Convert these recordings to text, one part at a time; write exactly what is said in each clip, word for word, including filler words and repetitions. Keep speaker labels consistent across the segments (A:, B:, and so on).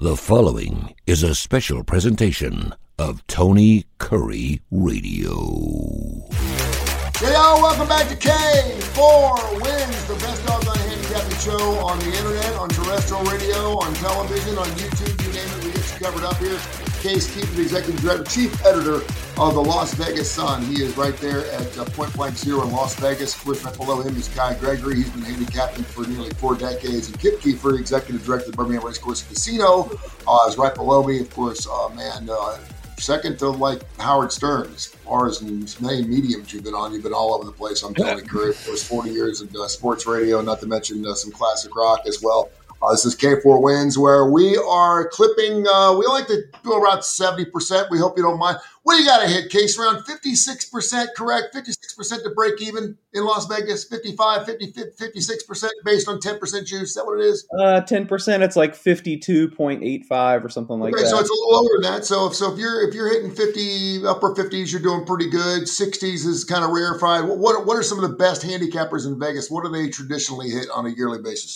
A: The following is a special presentation of Tony Curry Radio.
B: Hey y'all, welcome back to K four Wins, the best doggone handicapping show on the internet, on terrestrial radio, on television, on YouTube, you name it, we get you covered up here. Case Keefe, the executive director, chief editor of the Las Vegas Sun. He is right there at uh, Point Blank Zero in Las Vegas. Of course, right below him is Guy Gregory. He's been handicapping for nearly four decades. And Kip Keefer, executive director of the Birmingham Racecourse Casino, uh, is right below me. Of course, uh, man, uh, second to like Howard Stern as far as many mediums you've been on. You've been all over the place. I'm Tony Curry. Of course, forty years of uh, sports radio, not to mention uh, some classic rock as well. Uh, this is K four Wins, where we are clipping, uh, we like to go around seventy percent. We hope you don't mind. What do you got to hit, Case? Around fifty-six percent, correct? fifty-six percent to break even in Las Vegas? fifty-five, fifty, fifty-six percent based on ten percent juice? Is that what it is?
C: Uh, ten percent, it's like fifty-two point eight five or something like
B: okay,
C: that.
B: So it's a little lower than that. So if, so if you're if you're hitting fifty, upper fifties, you're doing pretty good. sixties is kind of rarefied. What, what, what are some of the best handicappers in Vegas? What do they traditionally hit on a yearly basis?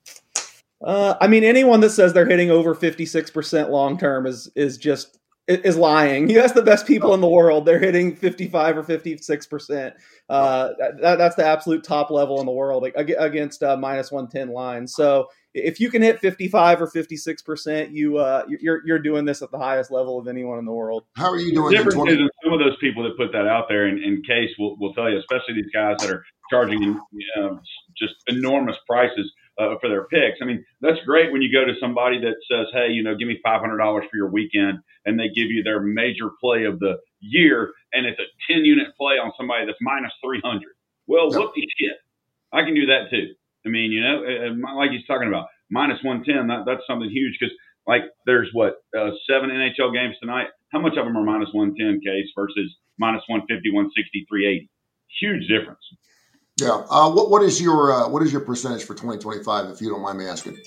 C: Uh, I mean, anyone that says they're hitting over fifty-six percent long term is is just is lying. You ask the best people in the world, they're hitting fifty-five or fifty-six percent. Uh, that, that's the absolute top level in the world against uh, minus one ten lines. So if you can hit fifty-five or fifty-six percent, you uh, you're you're doing this at the highest level of anyone in the world.
B: How are you doing?
D: The difference is some of those people that put that out there, in, in Case will will tell you, especially these guys that are charging uh, just enormous prices Uh, for their picks. I mean, that's great when you go to somebody that says, hey, you know, give me five hundred dollars for your weekend, and they give you their major play of the year, and it's a ten-unit play on somebody that's minus three hundred. Well,
B: yep.
D: What the shit? I can do that too. I mean, you know, like he's talking about, minus one ten, that, that's something huge because, like, there's, what, uh, seven N H L games tonight? How much of them are minus one ten, Case, versus minus one fifty, one sixty, three eighty? Huge difference.
B: Yeah. Uh, what what is your uh, what is your percentage for twenty twenty-five, if you don't mind me asking?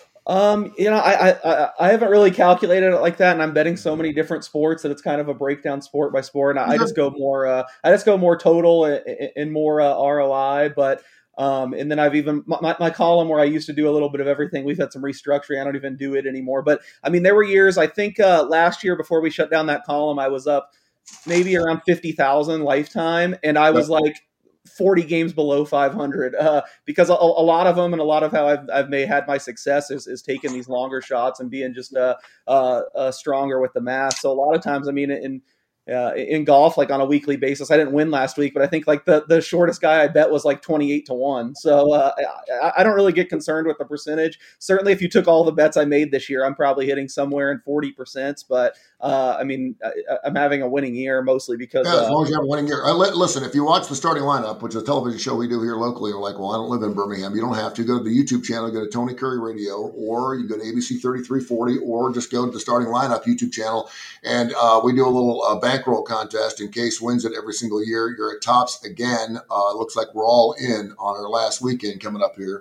C: Um, you know, I, I I haven't really calculated it like that, and I'm betting so many different sports that it's kind of a breakdown sport by sport. And I, I just go more uh, I just go more total and, and more uh, R O I. But um, and then I've even my, my column where I used to do a little bit of everything. We've had some restructuring. I don't even do it anymore. But I mean, there were years. I think uh, last year before we shut down that column, I was up maybe around fifty thousand lifetime, and I was like forty games below five hundred uh, because a, a lot of them and a lot of how I've, I've made had my success is, is taking these longer shots and being just uh, uh, uh, stronger with the math. So a lot of times, I mean, in uh, in golf, like on a weekly basis, I didn't win last week, but I think like the, the shortest guy I bet was like twenty-eight to one. So uh, I, I don't really get concerned with the percentage. Certainly if you took all the bets I made this year, I'm probably hitting somewhere in forty percent, but Uh, I mean, I, I'm having a winning year mostly because
B: yeah, as long
C: uh,
B: as you have a winning year. Uh, listen, if you watch the starting lineup, which is a television show we do here locally, you're like, well, I don't live in Birmingham. You don't have to. Go to the YouTube channel, go to Tony Curry Radio, or you go to A B C thirty-three forty, or just go to the starting lineup YouTube channel. And uh, we do a little uh, bankroll contest. In Case wins it every single year. You're at tops again. Uh, looks like we're all in on our last weekend coming up here.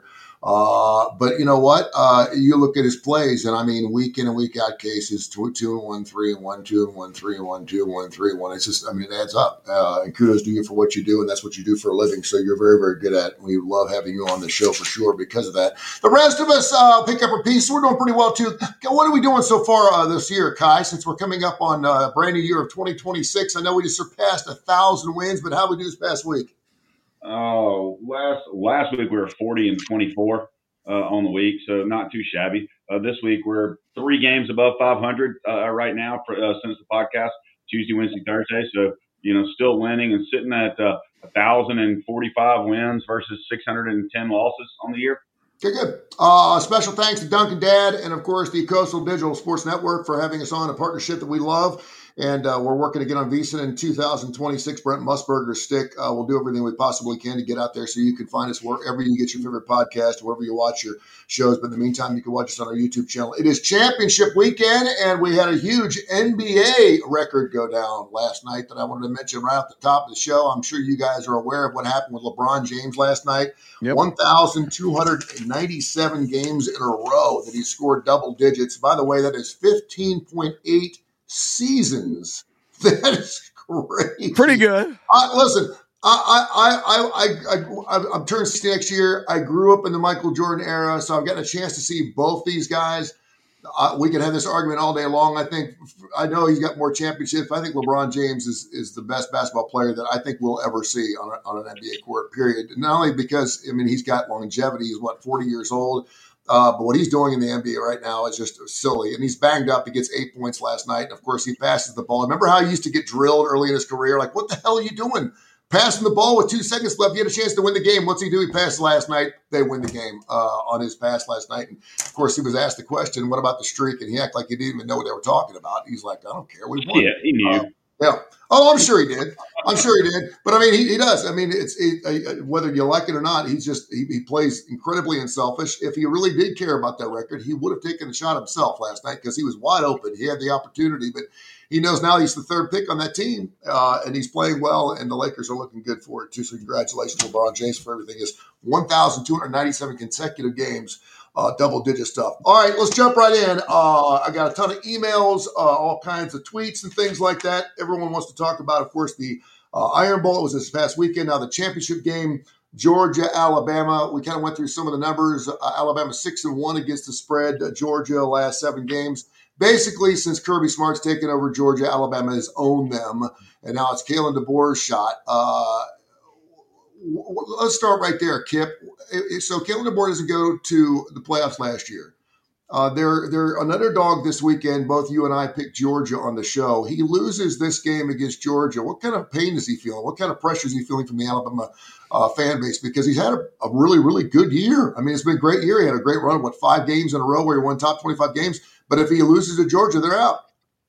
B: Uh, but you know what? Uh, you look at his plays, and I mean, week in and week out cases, two, two and one, three and one, two and one, three and one, two and one, three and one. It's just, I mean, it adds up. Uh, and kudos to you for what you do, and that's what you do for a living. So you're very, very good at it. We love having you on the show for sure because of that. The rest of us uh, pick up a piece. We're doing pretty well too. What are we doing so far uh, this year, Kai? Since we're coming up on uh, a brand new year of twenty twenty-six, I know we just surpassed a thousand wins, but how did we do this past week?
D: Oh, last last week we were forty and twenty-four uh, on the week, so not too shabby. Uh, this week we're three games above five hundred uh, right now for, uh, since the podcast, Tuesday, Wednesday, Thursday. So, you know, still winning and sitting at uh, one thousand forty-five wins versus six hundred ten losses on the year.
B: Okay, good. Uh, special thanks to Duncan Dad and, of course, the Coastal Digital Sports Network for having us on, a partnership that we love. And uh, we're working to get on VEASAN in two thousand twenty-six. Brent Musburger's stick. Uh, we'll do everything we possibly can to get out there so you can find us wherever you get your favorite podcast, wherever you watch your shows. But in the meantime, you can watch us on our YouTube channel. It is championship weekend, and we had a huge N B A record go down last night that I wanted to mention right off the top of the show. I'm sure you guys are aware of what happened with LeBron James last night. Yep. one thousand two hundred ninety-seven games in a row that he scored double digits. By the way, that is fifteen point eight seasons. That is crazy.
E: Pretty good.
B: Uh, listen, I, I, I, I, I, I'm turning sixty next year. I grew up in the Michael Jordan era, so I've gotten a chance to see both these guys. uh, we can have this argument all day long. I think I know he's got more championships. I think LeBron James is is the best basketball player that I think we'll ever see on, a, on an N B A court, period. Not only because, I mean, he's got longevity. He's, what, forty years old? Uh, but what he's doing in the N B A right now is just silly. And he's banged up. He gets eight points last night. And, of course, he passes the ball. Remember how he used to get drilled early in his career? Like, what the hell are you doing? Passing the ball with two seconds left. You had a chance to win the game. What's he do? He passed last night. They win the game uh, on his pass last night. And, of course, he was asked the question, what about the streak? And he acted like he didn't even know what they were talking about. He's like, I don't care. We won.
D: Yeah, he knew.
B: Uh, yeah. Oh, I'm sure he did. I'm sure he did. But, I mean, he, he does. I mean, it's it, uh, whether you like it or not, he's just he, he plays incredibly unselfish. If he really did care about that record, he would have taken the shot himself last night because he was wide open. He had the opportunity, but he knows now he's the third pick on that team, uh, and he's playing well, and the Lakers are looking good for it, too. So congratulations, LeBron James, for everything. His one thousand two hundred ninety-seven consecutive games, uh, double-digit stuff. All right, let's jump right in. Uh, I got a ton of emails, uh, all kinds of tweets and things like that. Everyone wants to talk about, of course, the uh, Iron Bowl. It was this past weekend. Now the championship game, Georgia, Alabama. We kind of went through some of the numbers. Uh, Alabama six and one against the spread. Uh, Georgia last seven games. Basically, since Kirby Smart's taken over Georgia, Alabama has owned them, and now it's Kalen DeBoer's shot. Uh, w- w- let's start right there, Kip. So Kalen DeBoer doesn't go to the playoffs last year. Uh, they're they're an underdog this weekend. Both you and I picked Georgia on the show. He loses this game against Georgia. What kind of pain is he feeling? What kind of pressure is he feeling from the Alabama uh, fan base? Because he's had a, a really, really good year. I mean, it's been a great year. He had a great run, what, five games in a row where he won top twenty-five games. But if he loses to Georgia, they're out.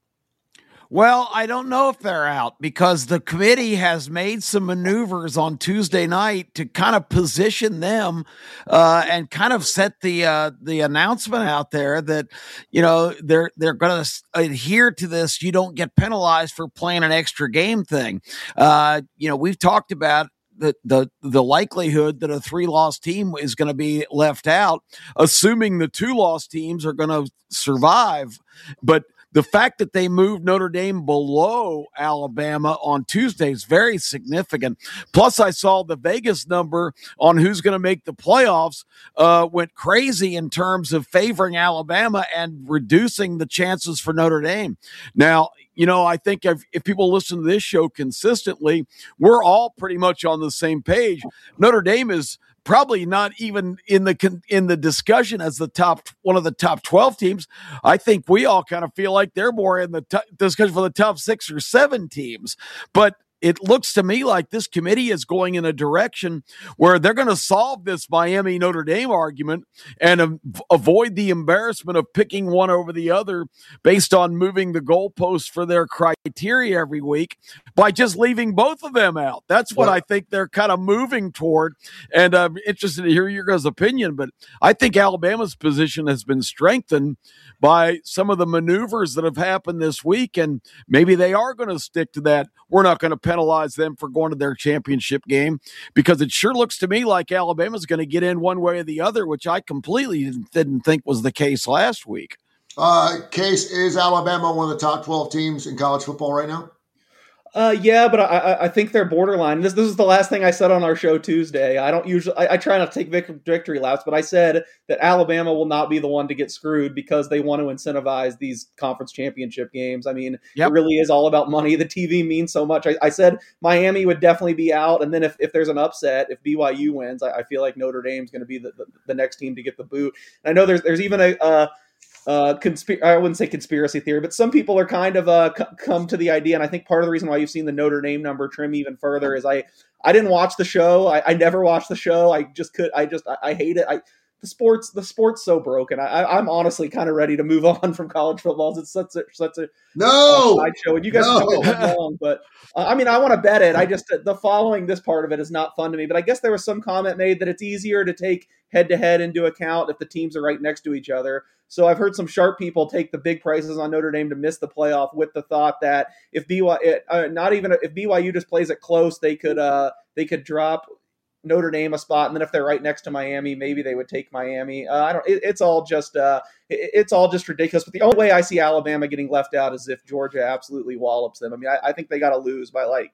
E: Well, I don't know if they're out because the committee has made some maneuvers on Tuesday night to kind of position them uh, and kind of set the uh, the announcement out there that, you know, they're they're going to adhere to this. You don't get penalized for playing an extra game thing. Uh, you know, we've talked about the the the likelihood that a three-loss team is going to be left out, assuming the two-loss teams are going to survive. But the fact that they moved Notre Dame below Alabama on Tuesday is very significant. Plus, I saw the Vegas number on who's going to make the playoffs uh, went crazy in terms of favoring Alabama and reducing the chances for Notre Dame. Now, you know, I think if, if people listen to this show consistently, we're all pretty much on the same page. Notre Dame is probably not even in the in the discussion as the top one of the top twelve teams. I think we all kind of feel like they're more in the t- discussion for the top six or seven teams. But it looks to me like this committee is going in a direction where they're going to solve this Miami Notre Dame argument and um, avoid the embarrassment of picking one over the other based on moving the goalposts for their criteria every week by just leaving both of them out. That's what yeah. I think they're kind of moving toward. And I'm interested to hear your guys' opinion, but I think Alabama's position has been strengthened by some of the maneuvers that have happened this week. And maybe they are going to stick to that. We're not going to penalize them for going to their championship game, because it sure looks to me like Alabama's going to get in one way or the other, which I completely didn't, didn't think was the case last week.
B: Uh, Case, is Alabama one of the top twelve teams in college football right now?
C: Uh, yeah, but I, I think they're borderline. This this is the last thing I said on our show Tuesday. I don't usually, I, I try not to take vic- victory laps, but I said that Alabama will not be the one to get screwed because they want to incentivize these conference championship games. I mean, yep. It really is all about money. The T V means so much. I, I said Miami would definitely be out, and then if, if there's an upset, if B Y U wins, I, I feel like Notre Dame's going to be the, the, the next team to get the boot. And I know there's there's even a uh, Uh, consp- I wouldn't say conspiracy theory, but some people are kind of uh, c- come to the idea, and I think part of the reason why you've seen the Notre Dame number trim even further is I I didn't watch the show. I, I never watched the show. I just could. I just I, I hate it. I the sports the sport's so broken. I, I'm honestly kind of ready to move on from college football. It's such a such a
B: no
C: side show, and you guys
B: no.
C: know it long. But uh, I mean, I want to bet it. I just the following this part of it is not fun to me. But I guess there was some comment made that it's easier to take head to head into account if the teams are right next to each other. So I've heard some sharp people take the big prices on Notre Dame to miss the playoff with the thought that if B Y U, uh, not even if B Y U just plays it close, they could uh, they could drop Notre Dame a spot, and then if they're right next to Miami, maybe they would take Miami. Uh, I don't. It, it's all just uh, it, it's all just ridiculous. But the only way I see Alabama getting left out is if Georgia absolutely wallops them. I mean, I, I think they got to lose by like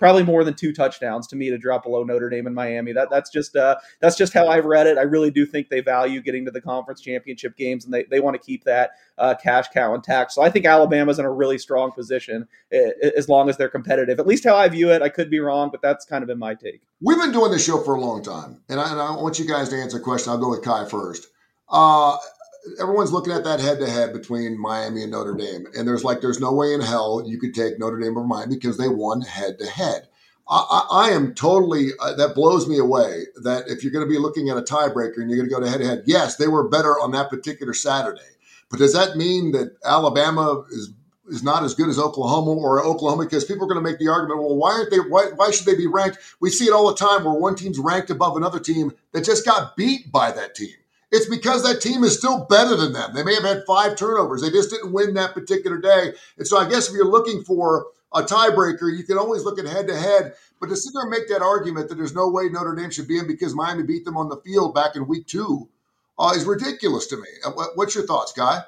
C: probably more than two touchdowns to me to drop below Notre Dame and Miami. That that's just uh, that's just how I've read it. I really do think they value getting to the conference championship games, and they, they want to keep that uh, cash cow intact. So I think Alabama's in a really strong position as long as they're competitive. At least how I view it. I could be wrong, but that's kind of been my take.
B: We've been doing this show for a long time, and I, and I want you guys to answer a question. I'll go with Kai first. Uh, everyone's looking at that head-to-head between Miami and Notre Dame, and there's like there's no way in hell you could take Notre Dame or Miami because they won head-to-head. I, I, I am totally uh, – that blows me away that if you're going to be looking at a tiebreaker and you're going to go to head-to-head, yes, they were better on that particular Saturday. But does that mean that Alabama is is not as good as Oklahoma or Oklahoma? Because people are going to make the argument, well, why aren't they? Why, why should they be ranked? We see it all the time where one team's ranked above another team that just got beat by that team. It's because that team is still better than them. They may have had five turnovers. They just didn't win that particular day. And so I guess if you're looking for a tiebreaker, you can always look at head-to-head. But to sit there and make that argument that there's no way Notre Dame should be in because Miami beat them on the field back in week two uh, is ridiculous to me. What's your thoughts, Guy?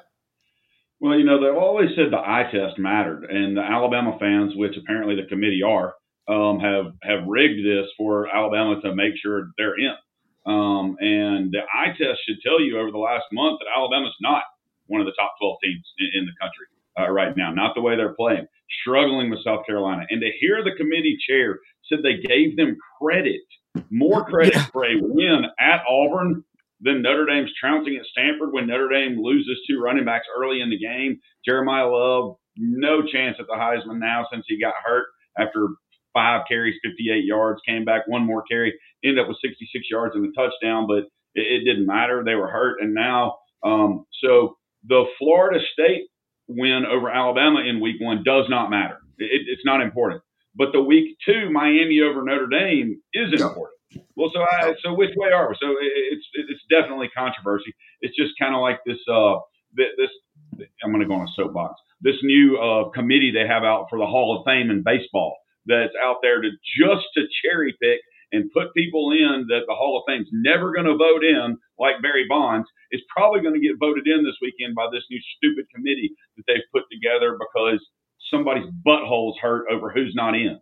D: Well, you know, they've always said the eye test mattered, and the Alabama fans, which apparently the committee are, um, have have rigged this for Alabama to make sure they're in. Um, and the eye test should tell you over the last month that Alabama's not one of the top twelve teams in, in the country uh, right now, not the way they're playing, struggling with South Carolina. And to hear the committee chair said they gave them credit, more credit yeah. for a win at Auburn than Notre Dame's trouncing at Stanford when Notre Dame loses two running backs early in the game. Jeremiah Love, no chance at the Heisman now since he got hurt after five carries, fifty-eight yards, came back one more carry, ended up with sixty-six yards and a touchdown, but it, it didn't matter. They were hurt. And now, um, so the Florida State win over Alabama in week one does not matter. It, it's not important. But the week two Miami over Notre Dame is important. Well, so I, so which way are we? So it's it's definitely controversy. It's just kind of like this. Uh, this I'm going to go on a soapbox. This new uh, committee they have out for the Hall of Fame in baseball that's out there to just to cherry pick and put people in that the Hall of Fame's never going to vote in, like Barry Bonds, is probably going to get voted in this weekend by this new stupid committee that they've put together because somebody's butthole's hurt over who's not in.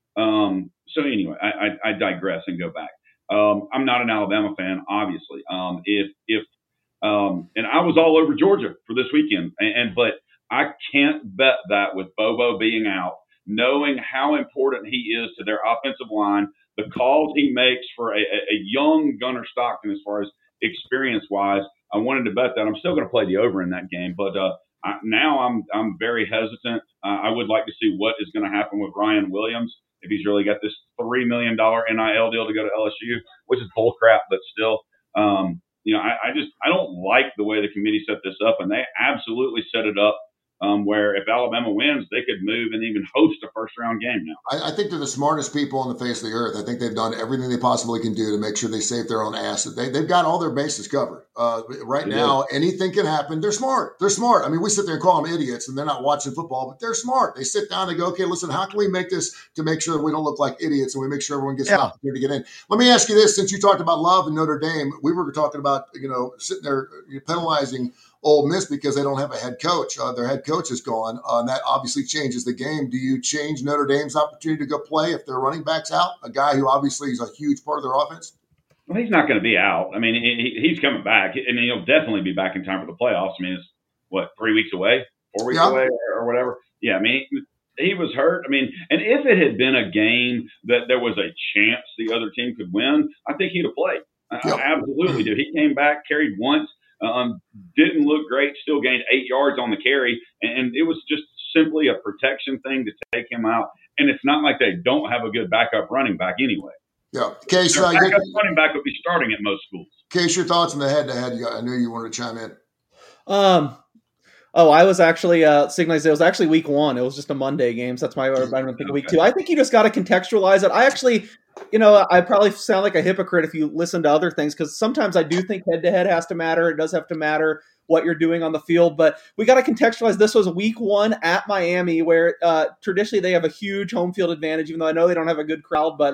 D: Um, so anyway, I, I, I digress and go back. Um, I'm not an Alabama fan, obviously. Um, if if um, and I was all over Georgia for this weekend, and, and but I can't bet that with Bobo being out, knowing how important he is to their offensive line, the calls he makes for a, a young Gunnar Stockton as far as experience-wise, I wanted to bet that. I'm still going to play the over in that game, but uh, I, now I'm I'm very hesitant. Uh, I would like to see what is going to happen with Ryan Williams if he's really got this three million dollars N I L deal to go to L S U, which is bull crap, but still, um, you know, I, I just I don't like the way the committee set this up, and they absolutely set it up Um, where if Alabama wins, they could move and even host a first-round game now.
B: I, I think they're the smartest people on the face of the earth. I think they've done everything they possibly can do to make sure they save their own ass. They, they've got all their bases covered. Uh, right
D: It
B: now,
D: is.
B: anything can happen. They're smart. They're smart. I mean, we sit there and call them idiots, and they're not watching football, but they're smart. They sit down and go, okay, listen, how can we make this to make sure that we don't look like idiots and we make sure everyone gets
E: Yeah.
B: an opportunity to get in? Let me ask you this. Since you talked about Love and Notre Dame, we were talking about, you know, sitting there penalizing Ole Miss because they don't have a head coach. Uh, their head coach is gone, uh, and that obviously changes the game. Do you change Notre Dame's opportunity to go play if their running back's out? A guy who obviously is a huge part of their offense?
D: Well, he's not going to be out. I mean, he, he's coming back, and he'll definitely be back in time for the playoffs. I mean, it's, what, three weeks away, four weeks
B: Yeah.
D: away, or, or whatever? Yeah, I mean, he was hurt. I mean, and if it had been a game that there was a chance the other team could win, I think he'd have played. I,
B: Yeah.
D: I absolutely do. He came back, carried once, um, didn't look great, still gained eight yards on the carry, and it was just simply a protection thing to take him out. And it's not like they don't have a good backup running back anyway.
B: Yeah. Case,
D: Their
B: uh,
D: backup
B: your,
D: running back would be starting at most schools.
B: Case, your thoughts on the head-to-head? I knew you wanted to chime in.
C: Um, oh, I was actually uh, signaling it was actually week one. It was just a Monday game, so that's why I don't think week two. I think you just got to contextualize it. I actually, you know, I probably sound like a hypocrite if you listen to other things because sometimes I do think head-to-head has to matter. It does have to matter what you're doing on the field, but we got to contextualize. This was week one at Miami, where uh, traditionally they have a huge home field advantage, even though I know they don't have a good crowd, but uh,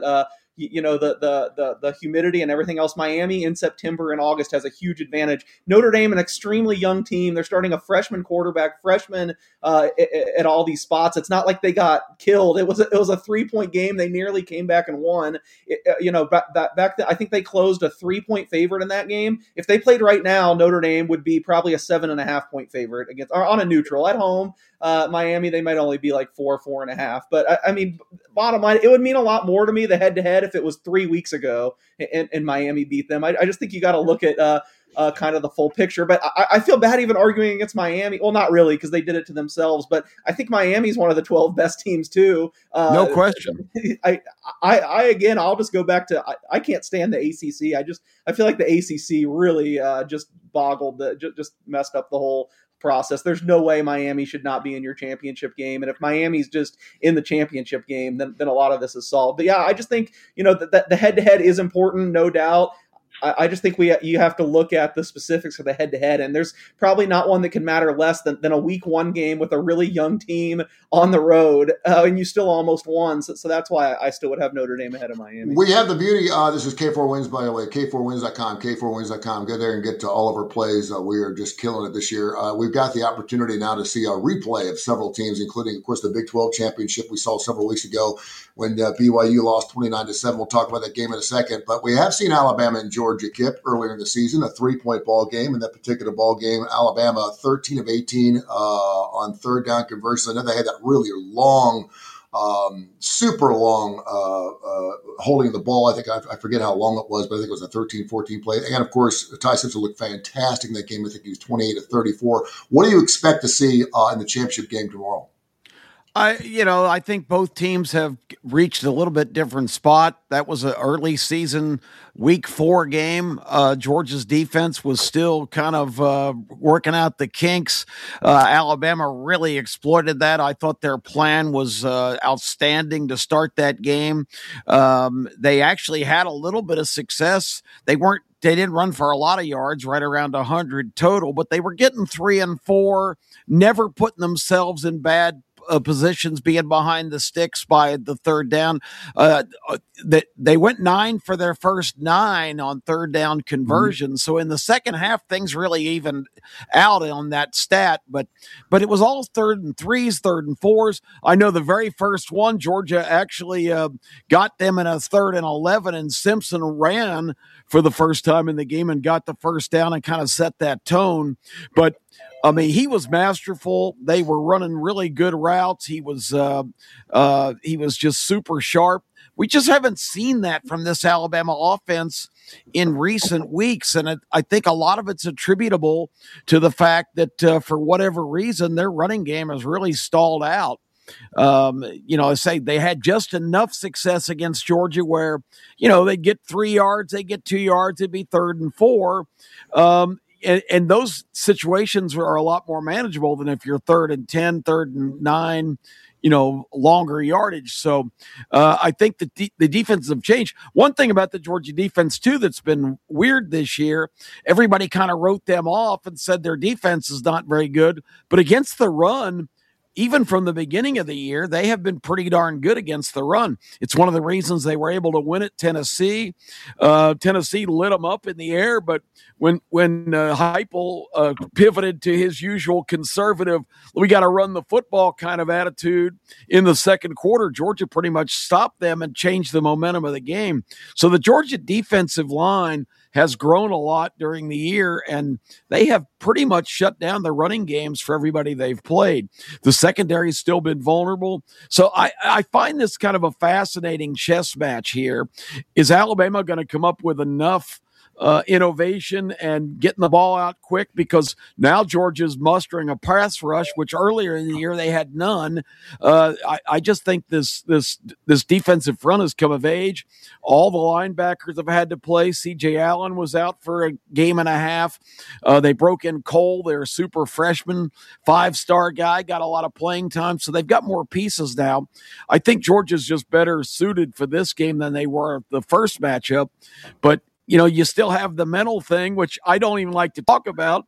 C: you, you know the, the the the humidity and everything else. Miami in September and August has a huge advantage. Notre Dame, an extremely young team. They're starting a freshman quarterback, freshman uh, at, at all these spots. It's not like they got killed. It was a, it was a three point game. They nearly came back and won. It, uh, you know, back back then, I think they closed a three point favorite in that game. If they played right now, Notre Dame would be probably a seven and a half point favorite against or on a neutral at home. Uh, Miami, they might only be like four, four and a half. But I, I mean, bottom line, it would mean a lot more to me the head to head if it was three weeks ago and, and Miami beat them. I, I just think you got to look at uh, uh, kind of the full picture. But I, I feel bad even arguing against Miami. Well, not really, because they did it to themselves. But I think Miami's one of the twelve best teams too. Uh,
E: no question.
C: I, I, I again, I'll just go back to I, I can't stand the A C C. I just I feel like the A C C really uh, just boggled, the, just, just messed up the whole process. There's no way Miami should not be in your championship game. And if Miami's just in the championship game, then, then a lot of this is solved. But yeah, I just think, you know, that the head to head is important, no doubt. I, I just think we you have to look at the specifics of the head to head. And there's probably not one that can matter less than, than a week one game with a really young team on the road. Uh, and you still almost won. So, so that's why I still would have Notre Dame ahead of Miami.
B: We have the beauty. Uh, this is K four Wins, by the way, K four wins dot com, K four wins dot com. Go there and get to all of our plays. Uh, we are just killing it this year. Uh, we've got the opportunity now to see a replay of several teams, including, of course, the Big twelve championship we saw several weeks ago when uh, B Y U lost twenty-nine to seven. We'll talk about that game in a second. But we have seen Alabama and Georgia kip earlier in the season, a three-point ball game. In that particular ball game, Alabama thirteen of eighteen uh, on third down conversions. I know they had that really long Um, super long uh, uh, holding the ball. I think I, I forget how long it was, but I think it was a thirteen fourteen play. And, of course, Ty Simpson looked fantastic in that game. I think he was twenty-eight to thirty-four. What do you expect to see uh, in the championship game tomorrow?
E: I, you know, I think both teams have reached a little bit different spot. That was an early season week four game. Uh, Georgia's defense was still kind of uh, working out the kinks. Uh, Alabama really exploited that. I thought their plan was uh, outstanding to start that game. Um, they actually had a little bit of success. They weren't They didn't run for a lot of yards, right around one hundred total, but they were getting three and four, never putting themselves in bad Uh, positions, being behind the sticks by the third down. Uh, that they went nine for their first nine on third down conversions. Mm-hmm. So in the second half, things really evened out on that stat. But but it was all third and threes, third and fours. I know the very first one, Georgia actually uh, got them in a third and eleven, and Simpson ran for the first time in the game and got the first down and kind of set that tone. But I mean, he was masterful. They were running really good routes. He was uh, uh, he was just super sharp. We just haven't seen that from this Alabama offense in recent weeks, and it, I think a lot of it's attributable to the fact that uh, for whatever reason, their running game has really stalled out. Um, you know, I say they had just enough success against Georgia where, you know, they'd get three yards, they'd get two yards, it'd be third and four. Um, And, and those situations are a lot more manageable than if you're third and ten, third and nine, you know, longer yardage. So uh, I think the de- the defenses have changed. One thing about the Georgia defense, too, that's been weird this year, everybody kind of wrote them off and said their defense is not very good. But against the run, even from the beginning of the year, they have been pretty darn good against the run. It's one of the reasons they were able to win at Tennessee. Uh, Tennessee lit them up in the air, but when when uh, Heupel uh, pivoted to his usual conservative, we got to run the football kind of attitude in the second quarter, Georgia pretty much stopped them and changed the momentum of the game. So the Georgia defensive line has grown a lot during the year, and they have pretty much shut down the running games for everybody they've played. The secondary's still been vulnerable. So I, I find this kind of a fascinating chess match here. Is Alabama going to come up with enough Uh, innovation and getting the ball out quick, because now Georgia's mustering a pass rush, which earlier in the year they had none. Uh, I, I just think this this this defensive front has come of age. All the linebackers have had to play. C J Allen was out for a game and a half. Uh, they broke in Cole, their super freshman, five-star guy, got a lot of playing time, so they've got more pieces now. I think Georgia's just better suited for this game than they were the first matchup, but you know, you still have the mental thing, which I don't even like to talk about,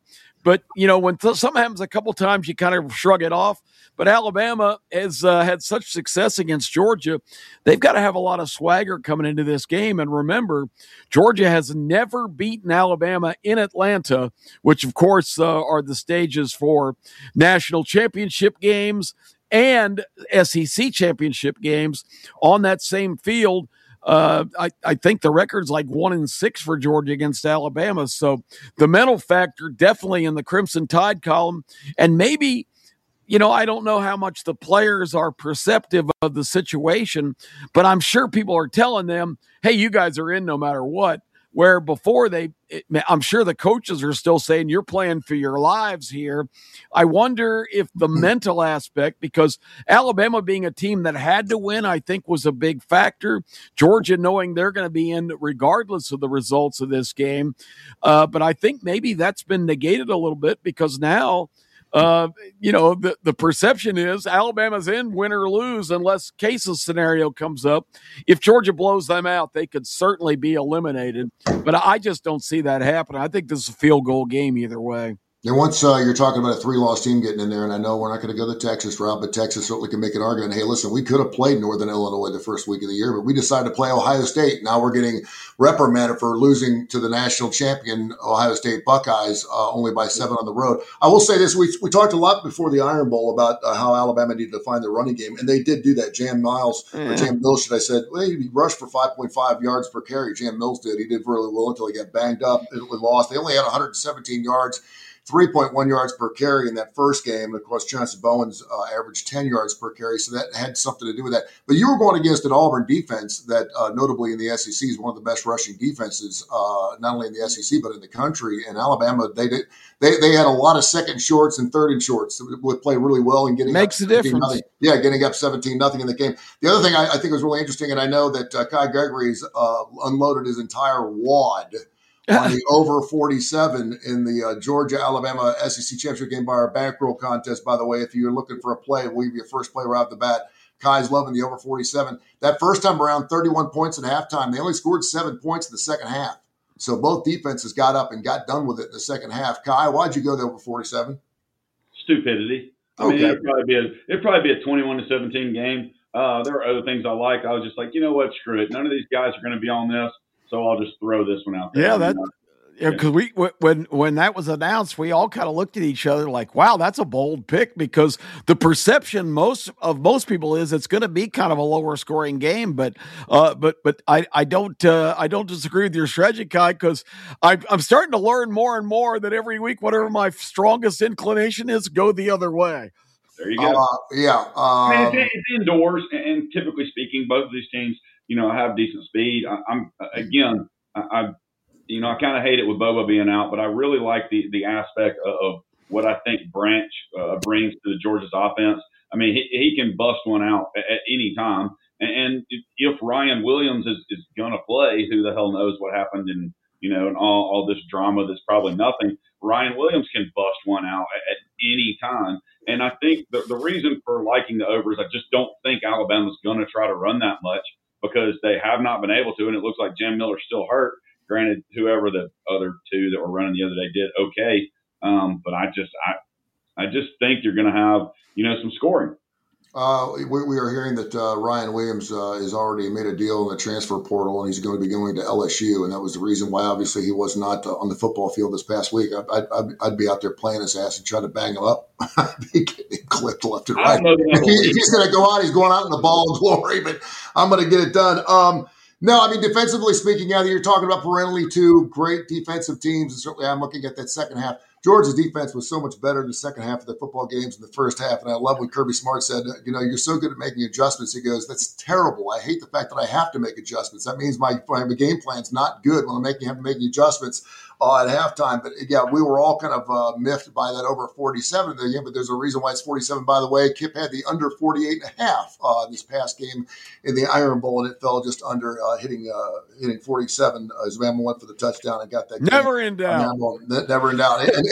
E: But, you know, when th- something happens a couple times, you kind of shrug it off. But Alabama has uh, had such success against Georgia. They've got to have a lot of swagger coming into this game. And remember, Georgia has never beaten Alabama in Atlanta, which, of course, uh, are the stages for national championship games and S E C championship games on that same field. Uh, I, I think the record's like one and six for Georgia against Alabama. So the mental factor definitely in the Crimson Tide column. And maybe, you know, I don't know how much the players are perceptive of the situation, but I'm sure people are telling them, hey, you guys are in no matter what. Where before they, it, I'm sure the coaches are still saying you're playing for your lives here. I wonder if the mental aspect, because Alabama being a team that had to win, I think was a big factor. Georgia knowing they're going to be in regardless of the results of this game. Uh, but I think maybe that's been negated a little bit because now, Uh, you know, the, the perception is Alabama's in, win or lose, unless Case's scenario comes up. If Georgia blows them out, they could certainly be eliminated. But I just don't see that happening. I think this is a field goal game either way.
B: And once uh, you're talking about a three-loss team getting in there, and I know we're not going to go the Texas route, but Texas certainly can make an argument. Hey, listen, we could have played Northern Illinois the first week of the year, but we decided to play Ohio State. Now we're getting reprimanded for losing to the national champion Ohio State Buckeyes uh, only by seven on the road. I will say this. We we talked a lot before the Iron Bowl about uh, how Alabama needed to find their running game, and they did do that. Jam Miles, mm. or Jam Mills, should I said, well, he rushed for five point five yards per carry. Jam Mills did. He did really well until he got banged up and lost. They only had one hundred seventeen yards. three point one yards per carry in that first game. Of course, Chauncey Bowens uh, averaged ten yards per carry, so that had something to do with that. But you were going against an Auburn defense that, uh, notably in the S E C, is one of the best rushing defenses, uh, not only in the S E C but in the country. And Alabama, they did they they had a lot of second shorts and third and shorts that would play really well and getting
E: makes
B: up
E: a difference.
B: Nothing. Yeah, getting up seventeen nothing in the game. The other thing I, I think was really interesting, and I know that uh, Kai Gregory's uh, unloaded his entire wad on the over forty-seven in the uh, Georgia-Alabama S E C championship game by our bankroll contest. By the way, if you're looking for a play, we'll give you a first play right off the bat. Kai's loving the over forty-seven. That first time around, thirty-one points at halftime. They only scored seven points in the second half. So both defenses got up and got done with it in the second half. Kai, why'd you go there over forty-seven?
D: Stupidity. I okay. mean, it'd probably be a it'd probably be a twenty-one to seventeen game. Uh, there are other things I like. I was just like, you know what, screw it. None of these guys are going to be on this. So I'll just throw this one out there.
E: Yeah, that because we when when that was announced, we all kind of looked at each other like, "Wow, that's a bold pick." Because the perception most of most people is it's going to be kind of a lower scoring game. But uh, but but I I don't uh, I don't disagree with your strategy, Kai, because I'm I'm starting to learn more and more that every week, whatever my strongest inclination is, go the other way.
D: There you go.
B: Uh, yeah, um,
D: I mean, it's, it's indoors, and typically speaking, both of these teams, you know, have decent speed. I, I'm again, I, I you know, I kind of hate it with Boba being out, but I really like the the aspect of, of what I think Branch uh, brings to the Georgia's offense. I mean, he, he can bust one out at, at any time, and, and if Ryan Williams is, is going to play, who the hell knows what happened in you know, and all, all this drama that's probably nothing. Ryan Williams can bust one out at, at any time. And I think the, the reason for liking the overs, I just don't think Alabama's going to try to run that much because they have not been able to. And it looks like Jam Miller's still hurt. Granted, whoever the other two that were running the other day did okay. Um, but I just, I, I just think you're going to have, you know, some scoring.
B: Uh, we, we are hearing that uh, Ryan Williams uh, has already made a deal in the transfer portal, and he's going to be going to L S U. And that was the reason why, obviously, he was not uh, on the football field this past week. I, I, I'd, I'd be out there playing his ass and try to bang him up. I'd be getting clipped left and right. If, he, if he's going to go out, he's going out in the ball of glory, but I'm going to get it done. Um, no, I mean, defensively speaking, now that you're talking about perennially two great defensive teams, and certainly I'm looking at that second half. Georgia's defense was so much better in the second half of the football games than the first half. And I love when Kirby Smart said, you know, you're so good at making adjustments. He goes, that's terrible. I hate the fact that I have to make adjustments. That means my, my game plan's not good when I'm making, have to make adjustments uh, at halftime. But yeah, we were all kind of uh, miffed by that over forty-seven there. But there's a reason why it's forty-seven, by the way. Kip had the under forty-eight and a half uh, this past game in the Iron Bowl, and it fell just under uh, hitting uh, hitting forty-seven as Bama went for the touchdown and got that.
E: Never
B: game.
E: in doubt.
B: Never in doubt. And,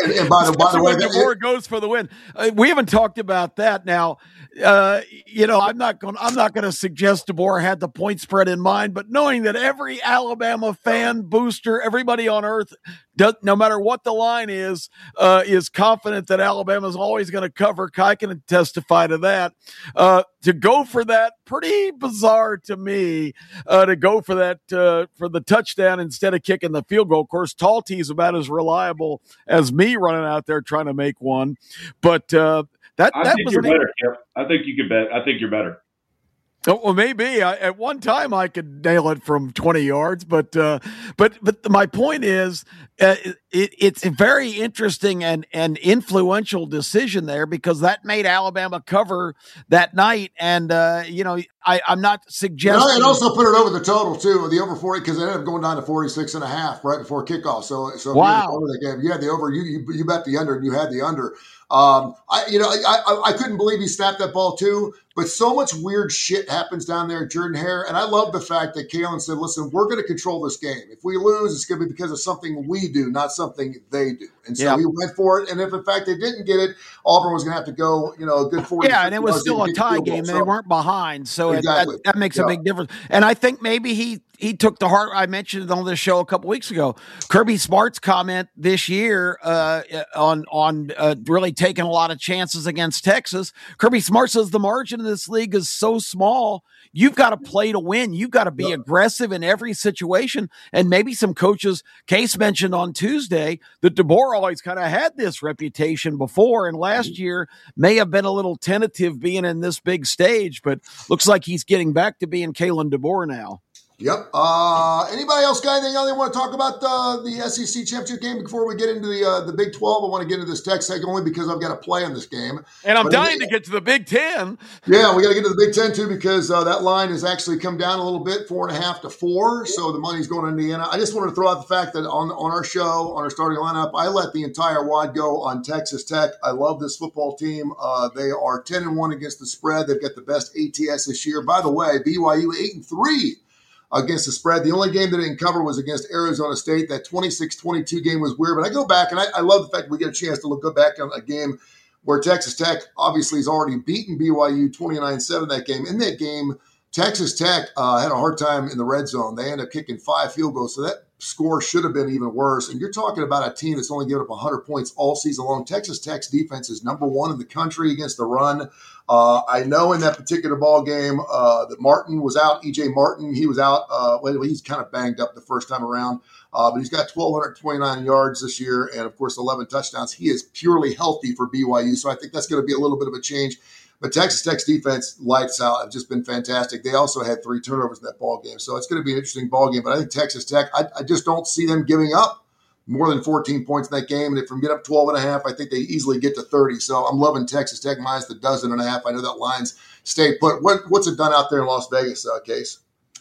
B: and, and by the, by the way,
E: when DeBoer goes for the win. Uh, we haven't talked about that. Now, uh, you know, I'm not going. I'm not going to suggest DeBoer had the point spread in mind, but knowing that every Alabama fan, booster, everybody on earth, does, no matter what the line is, uh, is confident that Alabama is always going to cover. Kai can testify to that. Uh, to go for that, pretty bizarre to me. Uh, to go for that uh, for the touchdown instead of kicking the field goal. Of course, Talty's about as reliable as me running out there trying to make one, but uh, that
D: I
E: that
D: think
E: was
D: you're
E: an,
D: better, Kip. I think you could bet. I think you're better.
E: Oh, well, maybe I, at one time I could nail it from twenty yards, but uh, but but my point is, uh, it, it's a very interesting and and influential decision there because that made Alabama cover that night, and uh, you know I, I'm not suggesting.
B: No, it also put it over the total too, the over forty because it ended up going down to forty-six and a half right before kickoff. So so if
E: wow,
B: you had the over the game, you had the over, you you, you bet the under, and you had the under. Um, I, you know, I, I, I couldn't believe he snapped that ball too, but so much weird shit happens down there at Jordan-Hare. And I love the fact that Kalen said, listen, we're going to control this game. If we lose, it's going to be because of something we do, not something they do. And so
E: yeah.
B: he went for it. And if in fact they didn't get it, Auburn was going to have to go, you know, a good forty.
E: Yeah. And it was still a tie game.
B: So,
E: they weren't behind. So
B: exactly.
E: it, that, that makes yeah. a big difference. And I think maybe he, he took the heart. I mentioned it on this show a couple weeks ago. Kirby Smart's comment this year uh, on on uh, really taking a lot of chances against Texas. Kirby Smart says the margin in this league is so small. You've got to play to win. You've got to be yeah. aggressive in every situation. And maybe some coaches, Case mentioned on Tuesday that DeBoer always kind of had this reputation before, and last year may have been a little tentative being in this big stage, but looks like he's getting back to being Kalen DeBoer now.
B: Yep. Uh, anybody else got anything else they want to talk about uh, the S E C championship game before we get into the uh, the Big twelve? I want to get into this Tech segment only because I've got to play in this game.
E: And I'm
B: but
E: dying
B: it,
E: to get to the Big Ten.
B: Yeah, we got to get to the Big Ten too because uh, that line has actually come down a little bit, four and a half to four. So the money's going to Indiana. I just wanted to throw out the fact that on on our show, on our starting lineup, I let the entire wad go on Texas Tech. I love this football team. Uh, they are ten and one against the spread. They've got the best A T S this year. By the way, B Y U eight and three. Against the spread. The only game that didn't cover was against Arizona State. That twenty-six twenty-two game was weird, but I go back and I, I love the fact that we get a chance to look go back on a game where Texas Tech obviously has already beaten B Y U twenty-nine seven that game. In that game, Texas Tech uh, had a hard time in the red zone. They ended up kicking five field goals, so that score should have been even worse. And you're talking about a team that's only given up one hundred points all season long. Texas Tech's defense is number one in the country against the run. Uh, I know in that particular ball game uh, that Martin was out. E J Martin, he was out. Uh, well, he's kind of banged up the first time around, uh, but he's got one thousand two hundred twenty-nine yards this year and, of course, eleven touchdowns. He is purely healthy for B Y U, so I think that's going to be a little bit of a change. But Texas Tech's defense, lights out, have just been fantastic. They also had three turnovers in that ball game, so it's going to be an interesting ball game. But I think Texas Tech, I, I just don't see them giving up more than fourteen points in that game. And if from get up twelve and a half, I think they easily get to thirty. So I'm loving Texas Tech minus the dozen and a half. I know that line's stay put. What, what's it done out there in Las Vegas, uh, Case?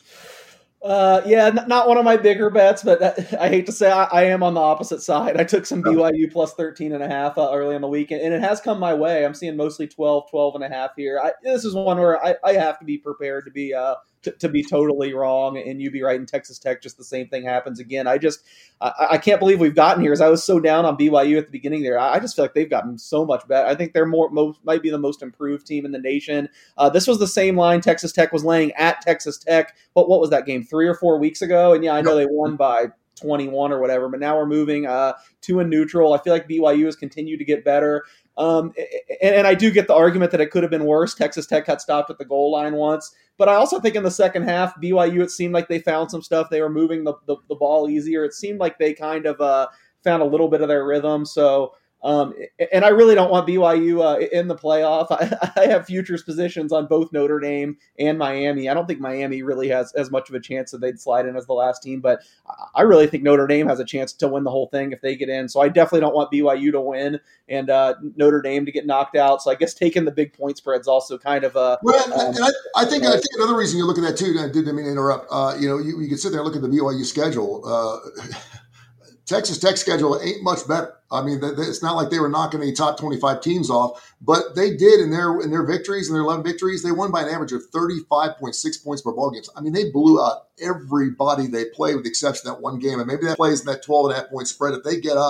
C: Uh, yeah, n- not one of my bigger bets, but that, I hate to say I, I am on the opposite side. I took some B Y U plus thirteen and a half uh, early in the week, and, and it has come my way. I'm seeing mostly twelve, twelve and a half here. I, this is one where I, I have to be prepared to be uh to, to be totally wrong, and you be right in Texas Tech. Just the same thing happens again. I just I, I can't believe we've gotten here. As I was so down on B Y U at the beginning there, I, I just feel like they've gotten so much better. I think they're more most, might be the most improved team in the nation. Uh, this was the same line Texas Tech was laying at Texas Tech. But what was that game, three or four weeks ago? And yeah, I know they won by twenty-one or whatever, but now we're moving uh, to a neutral. I feel like B Y U has continued to get better. Um, and, and I do get the argument that it could have been worse. Texas Tech got stopped at the goal line once. But I also think in the second half, B Y U, it seemed like they found some stuff. They were moving the, the, the ball easier. It seemed like they kind of uh, found a little bit of their rhythm. So, um, and I really don't want B Y U uh, in the playoff. I, I have futures positions on both Notre Dame and Miami. I don't think Miami really has as much of a chance that they'd slide in as the last team, but I really think Notre Dame has a chance to win the whole thing if they get in. So I definitely don't want B Y U to win and uh, Notre Dame to get knocked out. So I guess taking the big point spread is also kind of a.
B: Well, um, and I, I think I think another reason you look at that too. And I didn't mean to interrupt. Uh, you know, you, you can sit there and look at the B Y U schedule. Uh, Texas Tech schedule ain't much better. I mean, it's not like they were knocking any top twenty-five teams off, but they did in their in their victories, in their eleven victories, they won by an average of thirty-five point six points per ball games. I mean, they blew out everybody they played with the exception of that one game. And maybe that plays in that twelve and a half point spread. If they get up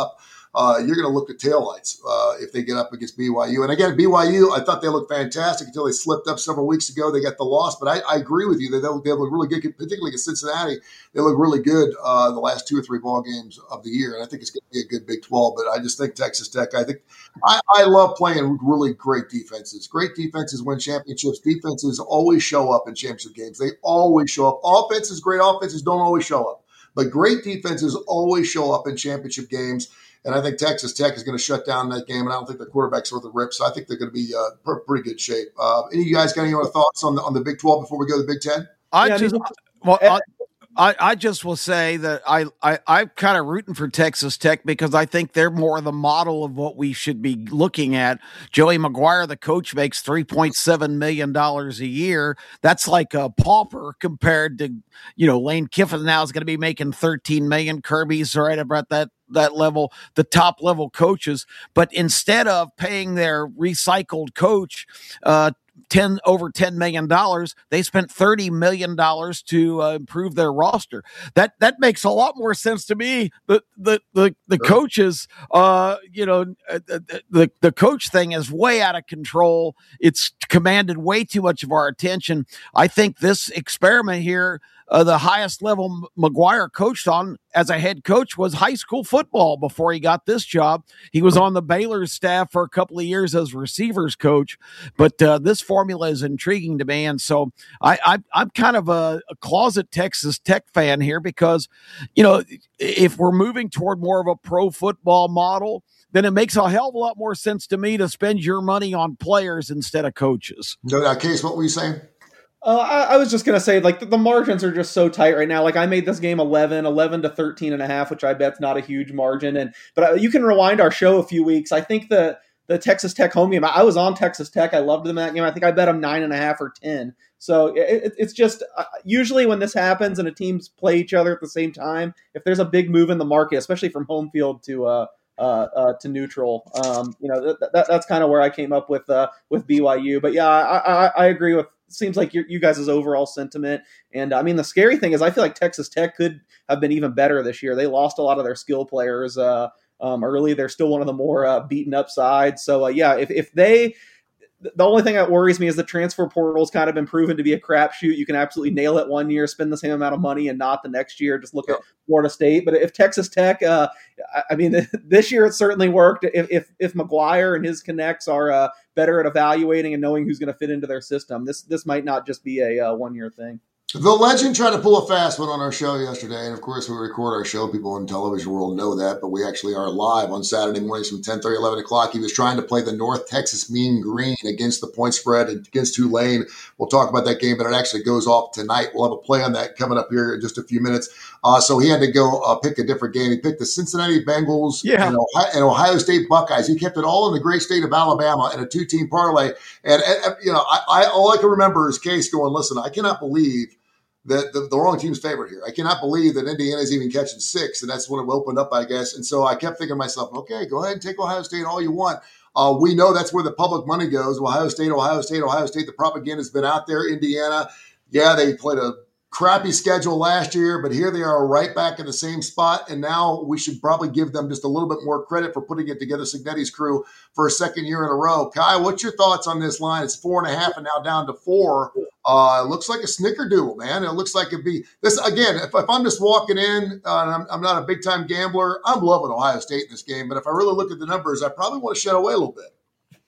B: uh, you're going to look at taillights uh, if they get up against B Y U. And again, B Y U, I thought they looked fantastic until they slipped up several weeks ago. They got the loss, but I, I agree with you that they look, they look really good, particularly against Cincinnati. They look really good uh, the last two or three ball games of the year, and I think it's going to be a good Big twelve. But I just think Texas Tech. I think I, I love playing really great defenses. Great defenses win championships. Defenses always show up in championship games. They always show up. Offenses, great offenses, don't always show up. But great defenses always show up in championship games, and I think Texas Tech is going to shut down that game, and I don't think the quarterback's worth a rip, so I think they're going to be uh, pr- pretty good shape. Uh, any of you guys got any other thoughts on the, on the Big twelve before we go to the Big ten?
E: I
C: yeah,
E: just
C: I mean,
E: well, I, I, I just will say that I, I, I'm kind of rooting for Texas Tech because I think they're more the model of what we should be looking at. Joey McGuire, the coach, makes three point seven million dollars a year. That's like a pauper compared to, you know, Lane Kiffin now is going to be making thirteen million dollars. Kirby's right about that that level, the top level coaches. But instead of paying their recycled coach uh, ten over ten million dollars, they spent thirty million dollars to uh, improve their roster. That that makes a lot more sense to me. The the the, the
B: Sure.
E: coaches, uh, you know, the, the the coach thing is way out of control. It's commanded way too much of our attention. I think this experiment here, uh, the highest level McGuire coached on as a head coach was high school football before he got this job. He was on the Baylor staff for a couple of years as receivers coach, but uh, this formula is intriguing to me. And so I, I, I'm kind of a, a closet Texas Tech fan here because, you know, if we're moving toward more of a pro football model, then it makes a hell of a lot more sense to me to spend your money on players instead of coaches.
B: No doubt. Case, what were you saying?
C: Uh, I, I was just going to say, like, the, the margins are just so tight right now. Like, I made this game eleven, eleven to thirteen and a half, which I bet's not a huge margin. And But uh, you can rewind our show a few weeks. I think the, the Texas Tech home game, I, I was on Texas Tech. I loved them in that game. I think I bet them nine and a half or ten. So it, it, it's just uh, usually when this happens and the teams play each other at the same time, if there's a big move in the market, especially from home field to uh, uh, uh, to neutral, um, you know, that, that, that's kind of where I came up with uh, with B Y U. But yeah, I, I, I agree with. Seems like you, you guys' overall sentiment. And I mean, the scary thing is I feel like Texas Tech could have been even better this year. They lost a lot of their skill players uh, um, early. They're still one of the more uh, beaten up sides. So uh, yeah, if, if they, the only thing that worries me is the transfer portal's kind of been proven to be a crapshoot. You can absolutely nail it one year, spend the same amount of money and not the next year. Just look
B: Yeah.
C: at Florida State. But if Texas Tech, uh, I, I mean, this year it certainly worked. If if, if McGuire and his connects are uh, better at evaluating and knowing who's going to fit into their system, this this might not just be a uh, one year thing.
B: The legend tried to pull a fast one on our show yesterday, and of course we record our show. People in the television world know that, but we actually are live on Saturday mornings from ten thirty, eleven o'clock. He was trying to play the North Texas Mean Green against the point spread and against Tulane. We'll talk about that game, but it actually goes off tonight. We'll have a play on that coming up here in just a few minutes. Uh, so he had to go uh, pick a different game. He picked the Cincinnati Bengals
E: Yeah.
B: and, Ohio, and Ohio State Buckeyes. He kept it all in the great state of Alabama in a two-team parlay. And, and you know, I, I all I can remember is Case going, listen, I cannot believe that the, the wrong team's favorite here. I cannot believe that Indiana's even catching six, and that's when it opened up, I guess. And so I kept thinking to myself, okay, go ahead and take Ohio State all you want. Uh, we know that's where the public money goes. Ohio State, Ohio State, Ohio State. The propaganda's been out there. Indiana, yeah, they played a crappy schedule last year, but here they are right back in the same spot. And now we should probably give them just a little bit more credit for putting it together, Signetti's crew, for a second year in a row. Kai, what's your thoughts on this line? It's four and a half and now down to four. Uh, it looks like a snickerdoodle, man. It looks like it'd be this again. If, if I'm just walking in uh, and I'm, I'm not a big time gambler, I'm loving Ohio State in this game. But if I really look at the numbers, I probably want to shed away a little bit.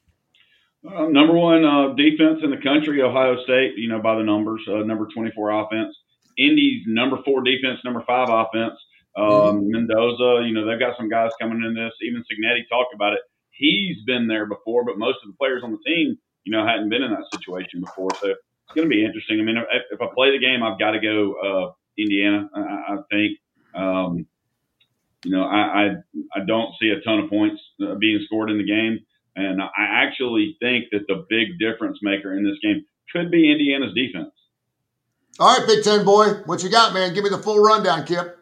D: Uh, number one uh, defense in the country, Ohio State, you know, by the numbers, uh, number twenty-four offense. Indy's number four defense, number five offense. Um,
B: Mhm.
D: Mendoza, you know, they've got some guys coming in this. Even Signetti talked about it. He's been there before, but most of the players on the team, you know, hadn't been in that situation before. So it's going to be interesting. I mean, if, if I play the game, I've got to go uh, Indiana, I, I think. Um, you know, I, I I don't see a ton of points uh, being scored in the game. And I actually think that the big difference maker in this game could be Indiana's defense.
B: All right, Big Ten boy, what you got, man? Give me the full rundown, Kip.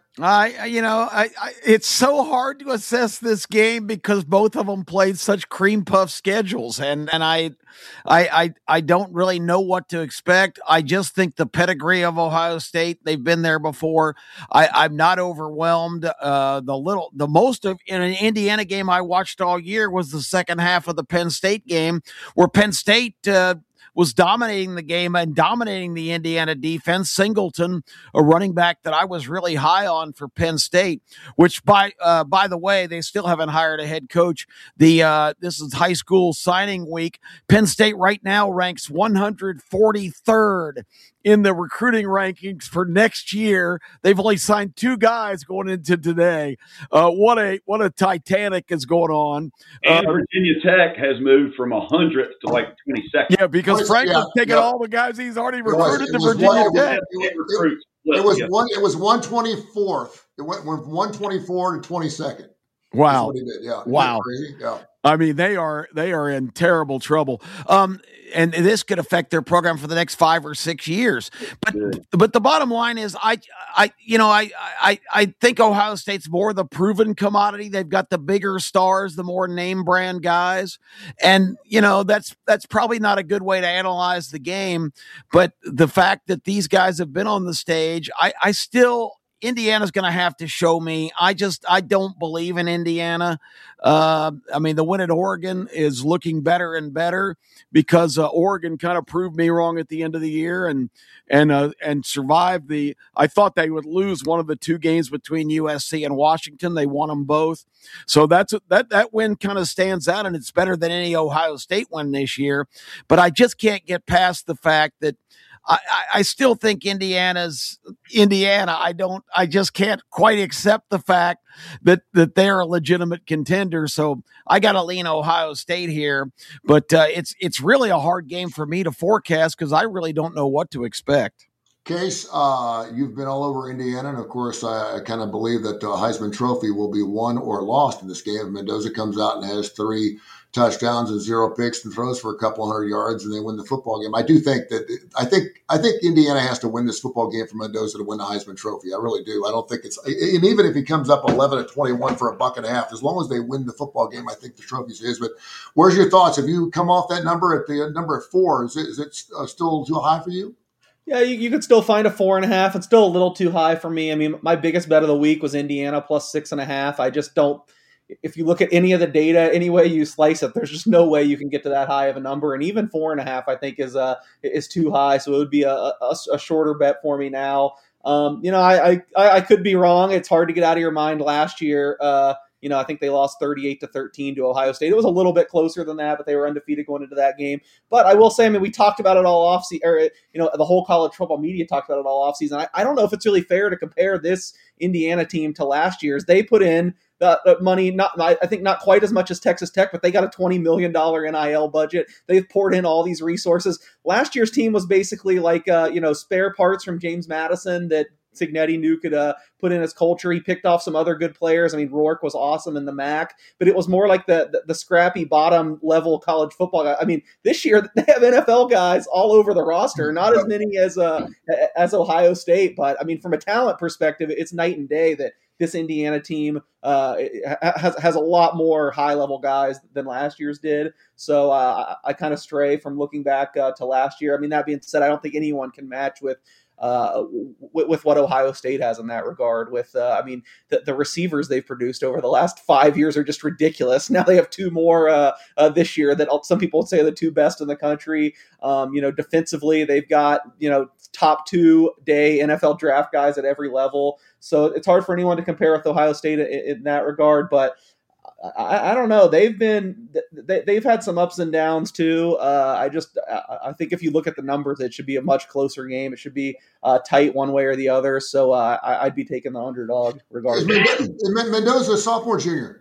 E: I, you know, I, I, it's so hard to assess this game because both of them played such cream puff schedules, and and I, I, I, I don't really know what to expect. I just think the pedigree of Ohio State, they've been there before. I, I'm not overwhelmed. Uh, the little, the most of in an Indiana game I watched all year was the second half of the Penn State game, where Penn State. Uh, was dominating the game and dominating the Indiana defense. Singleton, a running back that I was really high on for Penn State, which by uh, by the way, they still haven't hired a head coach. The uh, this is high school signing week. Penn State right now ranks one hundred forty-third in the recruiting rankings for next year. They've only signed two guys going into today. Uh, what a what a Titanic is going on.
D: And
E: uh,
D: Virginia Tech has moved from a hundredth to like twenty-second.
E: Yeah, because Franklin's
B: yeah,
E: taking
B: yeah.
E: all the guys he's already
B: It was-
E: recruited
B: it
E: to
B: was
E: Virginia
B: one-
E: Tech.
B: It, it, it was one. It was one twenty fourth. It went from one twenty four to twenty second.
E: Wow.
B: What he did. Yeah. Isn't
E: Wow.
B: that crazy? Yeah.
E: I mean, they are they are in terrible trouble, um, and this could affect their program for the next five or six years. But
D: Good.
E: but the bottom line is, I I you know I I I think Ohio State's more the proven commodity. They've got the bigger stars, the more name brand guys, and you know that's that's probably not a good way to analyze the game. But the fact that these guys have been on the stage, I I still. Indiana's going to have to show me. I just, I don't believe in Indiana. Uh, I mean, the win at Oregon is looking better and better because uh, Oregon kind of proved me wrong at the end of the year and and uh, and survived the. I thought they would lose one of the two games between U S C and Washington. They won them both, so that's that that win kind of stands out, and it's better than any Ohio State win this year. But I just can't get past the fact that. I, I still think Indiana's Indiana. I don't. I just can't quite accept the fact that that they're a legitimate contender. So I got to lean Ohio State here, but uh, it's it's really a hard game for me to forecast because I really don't know what to expect.
B: Case, uh, you've been all over Indiana, and of course, I, I kind of believe that the Heisman Trophy will be won or lost in this game. If Mendoza comes out and has three touchdowns and zero picks and throws for a couple hundred yards, and they win the football game. I do think that I think I think Indiana has to win this football game for Mendoza to win the Heisman Trophy. I really do. I don't think it's, and even if he comes up eleven at twenty-one for a buck and a half, as long as they win the football game, I think the trophy's his. But where's your thoughts? Have you come off that number at the number at four? Is it, is it uh, still too high for you?
C: Yeah, you, you could still find a four and a half. It's still a little too high for me. I mean, my biggest bet of the week was Indiana plus six and a half. I just don't. If you look at any of the data, any way you slice it, there's just no way you can get to that high of a number. And even four and a half, I think, is uh is too high. So it would be a, a, a shorter bet for me now. Um, you know, I, I I could be wrong. It's hard to get out of your mind. Last year, uh, you know, I think they lost thirty-eight to thirteen to Ohio State. It was a little bit closer than that, but they were undefeated going into that game. But I will say, I mean, we talked about it all off season, or you know, the whole college football media talked about it all off season. I, I don't know if it's really fair to compare this Indiana team to last year's. They put in Uh, money, not I think not quite as much as Texas Tech, but they got a twenty million dollars N I L budget. They've poured in all these resources. Last year's team was basically like, uh, you know, spare parts from James Madison that Cignetti knew could uh, put in his culture. He picked off some other good players. I mean, Rourke was awesome in the M A C, but it was more like the, the, the scrappy bottom level college football guy. I mean, this year they have N F L guys all over the roster, not as many as uh, as Ohio State, but I mean, from a talent perspective, it's night and day that this Indiana team uh, has has a lot more high level guys than last year's did. So uh, I, I kind of stray from looking back uh, to last year. I mean, that being said, I don't think anyone can match with uh, with, with what Ohio State has in that regard. With uh, I mean, the, the receivers they've produced over the last five years are just ridiculous. Now they have two more uh, uh, this year that some people would say are the two best in the country. Um, you know, defensively they've got you know top two day N F L draft guys at every level. So it's hard for anyone to compare with Ohio State in, in that regard, but I, I don't know. They've been they, they've had some ups and downs too. Uh, I just I think if you look at the numbers, it should be a much closer game. It should be uh, tight one way or the other. So uh, I, I'd be taking the underdog regardless.
B: Is Mendoza a sophomore, junior?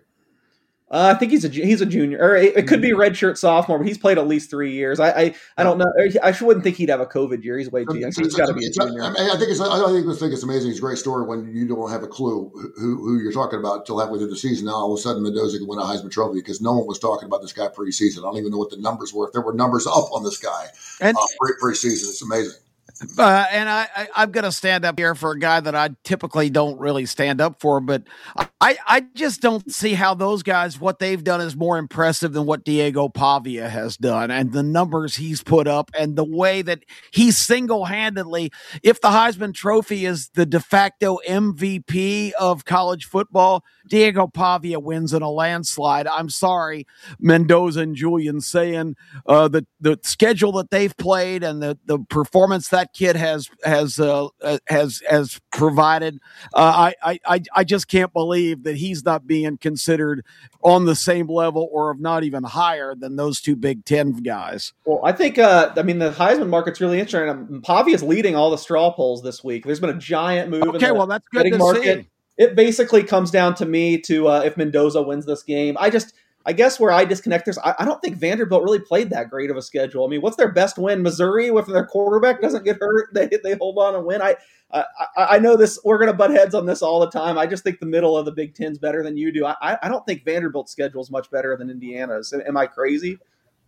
C: Uh, I think he's a he's a junior, or it, it could be redshirt sophomore, but he's played at least three years. I I, I don't know. I wouldn't think he'd have a COVID year. He's way too young. So he's got to be a junior.
B: I, mean, I think it's I think I think it's amazing. It's a great story when you don't have a clue who who you're talking about until halfway through the season. Now all of a sudden Mendoza can win a Heisman Trophy because no one was talking about this guy preseason. I don't even know what the numbers were. If there were numbers up on this guy
E: and,
B: uh, pre- preseason, it's amazing.
E: Uh, and I, I, I'm going to stand up here for a guy that I typically don't really stand up for, but I, I just don't see how those guys, what they've done is more impressive than what Diego Pavia has done and the numbers he's put up and the way that he single-handedly, if the Heisman Trophy is the de facto M V P of college football, Diego Pavia wins in a landslide. I'm sorry, Mendoza and Julian saying uh, the, the schedule that they've played and the, the performance that kid has has uh, has has provided. Uh, I I I just can't believe that he's not being considered on the same level or if not even higher than those two Big Ten guys.
C: Well, I think uh, I mean the Heisman market's really interesting. Pavia is leading all the straw polls this week. There's been a giant move.
E: Okay,
C: in the
E: well that's good to
C: market.
E: see.
C: It basically comes down to me to uh, if Mendoza wins this game. I just. I guess where I disconnect is I, I don't think Vanderbilt really played that great of a schedule. I mean, what's their best win? Missouri, if their quarterback doesn't get hurt, they they hold on and win. I I, I know this. We're going to butt heads on this all the time. I just think the middle of the Big Ten's better than you do. I I don't think Vanderbilt's schedule is much better than Indiana's. Am I crazy?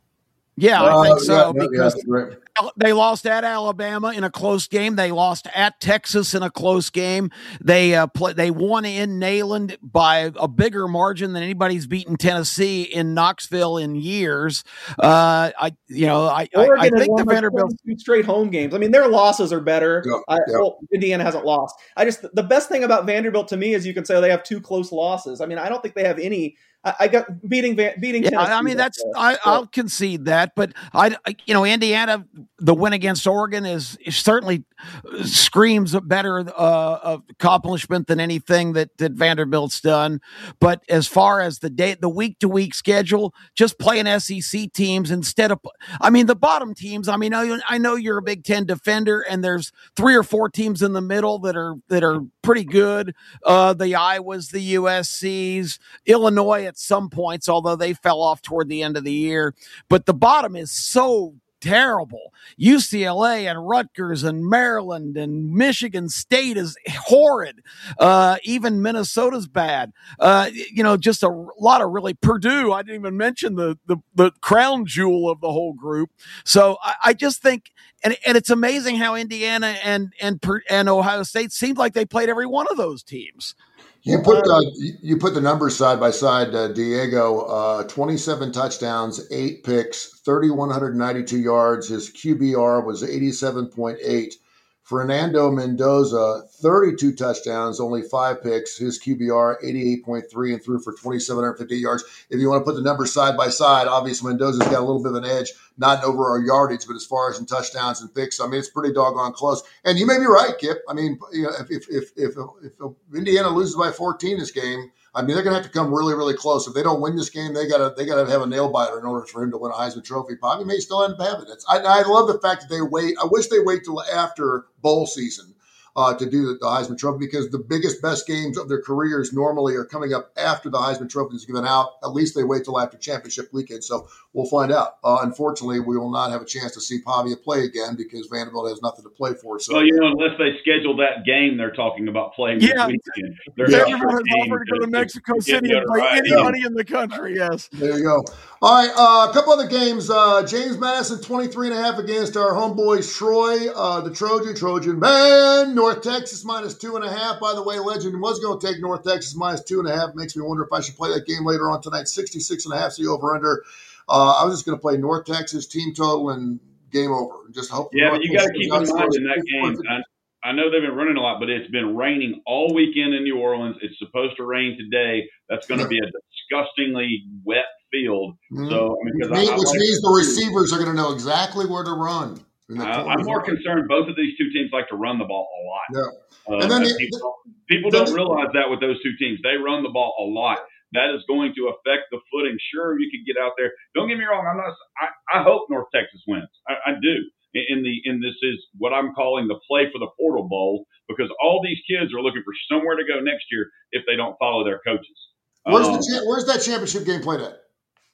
E: Yeah, I think so
B: uh, yeah,
E: because
B: yeah, right.
E: they lost at Alabama in a close game. They lost at Texas in a close game. They uh, play, They won in Neyland by a bigger margin than anybody's beaten Tennessee in Knoxville in years. Uh, I, you know, I, I, I think the Vanderbilt
C: two straight home games. I mean, their losses are better.
B: Yeah,
C: I,
B: yeah.
C: Well, Indiana hasn't lost. I just the best thing about Vanderbilt to me is you can say they have two close losses. I mean, I don't think they have any. I got beating beating.
E: Yeah, I mean that's I, I'll concede that, but I, you know, Indiana, the win against Oregon is, is certainly screams a better uh, accomplishment than anything that, that Vanderbilt's done. But as far as the day, the week to week schedule, just playing S E C teams instead of, I mean, the bottom teams. I mean, I, I know you're a Big Ten defender, and there's three or four teams in the middle that are that are pretty good. Uh, the Iowas, the U S Cs, Illinois at some points, although they fell off toward the end of the year. But the bottom is so terrible. U C L A and Rutgers and Maryland and Michigan State is horrid. Uh, even Minnesota's bad. Uh, you know, just a lot of really Purdue. I didn't even mention the the, the crown jewel of the whole group. So I, I just think, and and it's amazing how Indiana and and and Ohio State seemed like they played every one of those teams.
B: You put the you put the numbers side by side. Uh, Diego, uh, twenty-seven touchdowns, eight picks, three thousand one hundred ninety-two yards. His Q B R was eighty-seven point eight. Fernando Mendoza, thirty-two touchdowns, only five picks. His Q B R, eighty-eight point three, and threw for two thousand seven hundred fifty yards. If you want to put the numbers side by side, obviously Mendoza's got a little bit of an edge, not in overall yardage, but as far as in touchdowns and picks, I mean, it's pretty doggone close. And you may be right, Kip. I mean, you know, if if if if, if Indiana loses by fourteen this game, I mean, they're going to have to come really, really close. If they don't win this game, they got to they got to have a nail biter in order for him to win a Heisman Trophy. Probably may still end up having it. I, I love the fact that they wait. I wish they wait till after bowl season uh, to do the, the Heisman Trophy, because the biggest, best games of their careers normally are coming up after the Heisman Trophy is given out. At least they wait till after championship weekend. So we'll find out. Uh, unfortunately, we will not have a chance to see Pavia play again because Vanderbilt has nothing to play for. So,
D: well, you know, unless they schedule that game they're talking about playing
E: yeah.
D: this weekend. They're
E: yeah.
D: extra
E: Everyone has
D: game
E: offered to go to
D: to-
E: Mexico
D: to
E: City
D: get
E: and play
D: notoriety.
E: anybody in the country, yes.
B: there you go. All right, uh, a couple other games. Uh, James Madison, twenty-three and a half against our homeboys Troy, uh, the Trojan, Trojan man. North Texas minus two and a half. By the way, Legend was going to take North Texas minus two and a half. Makes me wonder if I should play that game later on tonight. sixty-six and a half, so over under. Uh, I was just going to play North Texas team total and game over. Just hope.
D: Yeah,
B: North
D: but you got to
B: Texas
D: keep in
B: goes
D: mind
B: first.
D: in that game, I, I know they've been running a lot, but it's been raining all weekend in New Orleans. It's supposed to rain today. That's going to be a disgustingly wet field.
B: Mhm.
D: So, I mean,
B: which
D: 'cause I-
B: means,
D: I
B: which
D: like-
B: means the receivers are going to know exactly where to run. in the
D: I,
B: corners.
D: I'm more concerned. Both of these two teams like to run the ball a lot.
B: Yeah.
D: Uh,
B: And then
D: and
B: the-
D: people, people
B: then
D: don't
B: the-
D: realize that with those two teams, they run the ball a lot. That is going to affect the footing. Sure, you could get out there. Don't get me wrong. I'm not. I, I hope North Texas wins. I, I do. In, in the in this is what I'm calling the play for the portal bowl, because all these kids are looking for somewhere to go next year if they don't follow their coaches.
B: Where's
D: Um,
B: the cha- Where's that championship game played at?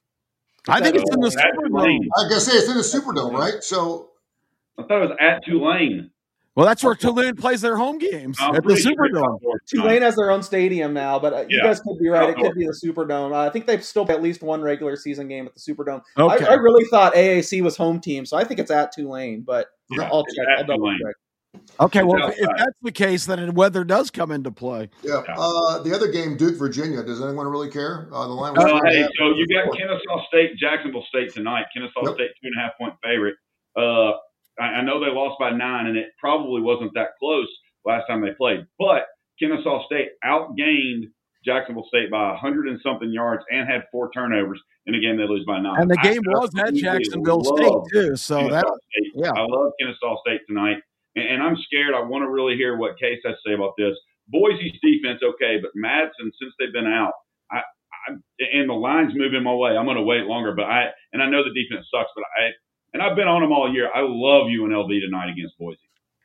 E: I think it's in the
D: uh, at
E: Superdome.
D: Tulane.
B: I gotta say it's in the Superdome, right? So
D: I thought it was at Tulane.
E: Well, that's where Tulane plays their home games,
D: I'm
E: at the
D: pretty sure it's
E: Superdome.
D: outdoors
C: Tulane
D: tonight.
C: has their own stadium now, but uh, you
D: Yeah.
C: guys could be right. It
D: Outdoor.
C: could be the Superdome. Uh, I think they've still got at least one regular season game at the Superdome.
E: Okay.
C: I, I really thought A A C was home team, so I think it's at Tulane. But
D: Yeah,
C: I'll
D: it's
C: check.
D: at
C: I'll double
D: Tulane.
C: check.
E: Okay,
D: It's
E: well, if
D: outside.
E: that's the case, then weather does come into play.
B: Yeah. Uh, the other game, Duke, Virginia. Does anyone really care? Uh, the line was
D: Uh,
B: three and a
D: hey,
B: half.
D: so you got Kennesaw State, Jacksonville State tonight. Kennesaw
B: Yep.
D: State, two and a half point favorite. Uh, I, I know they lost by nine, and it probably wasn't that close last time they played. But Kennesaw State outgained Jacksonville State by a hundred and something yards and had four turnovers. And again, they lose by nine.
E: And the game
D: I
E: was at
D: absolutely
E: Jacksonville
D: love
E: State too. So
D: Kennesaw
E: that,
D: State.
E: yeah.
D: I love Kennesaw State tonight. And, and I'm scared. I want to really hear what Case has to say about this. Boise's defense, okay, but Madsen, since they've been out, I, I and the line's moving my way. I'm going to wait longer, but I and I know the defense sucks, but I and I've been on them all year. I love U N L V tonight against Boise.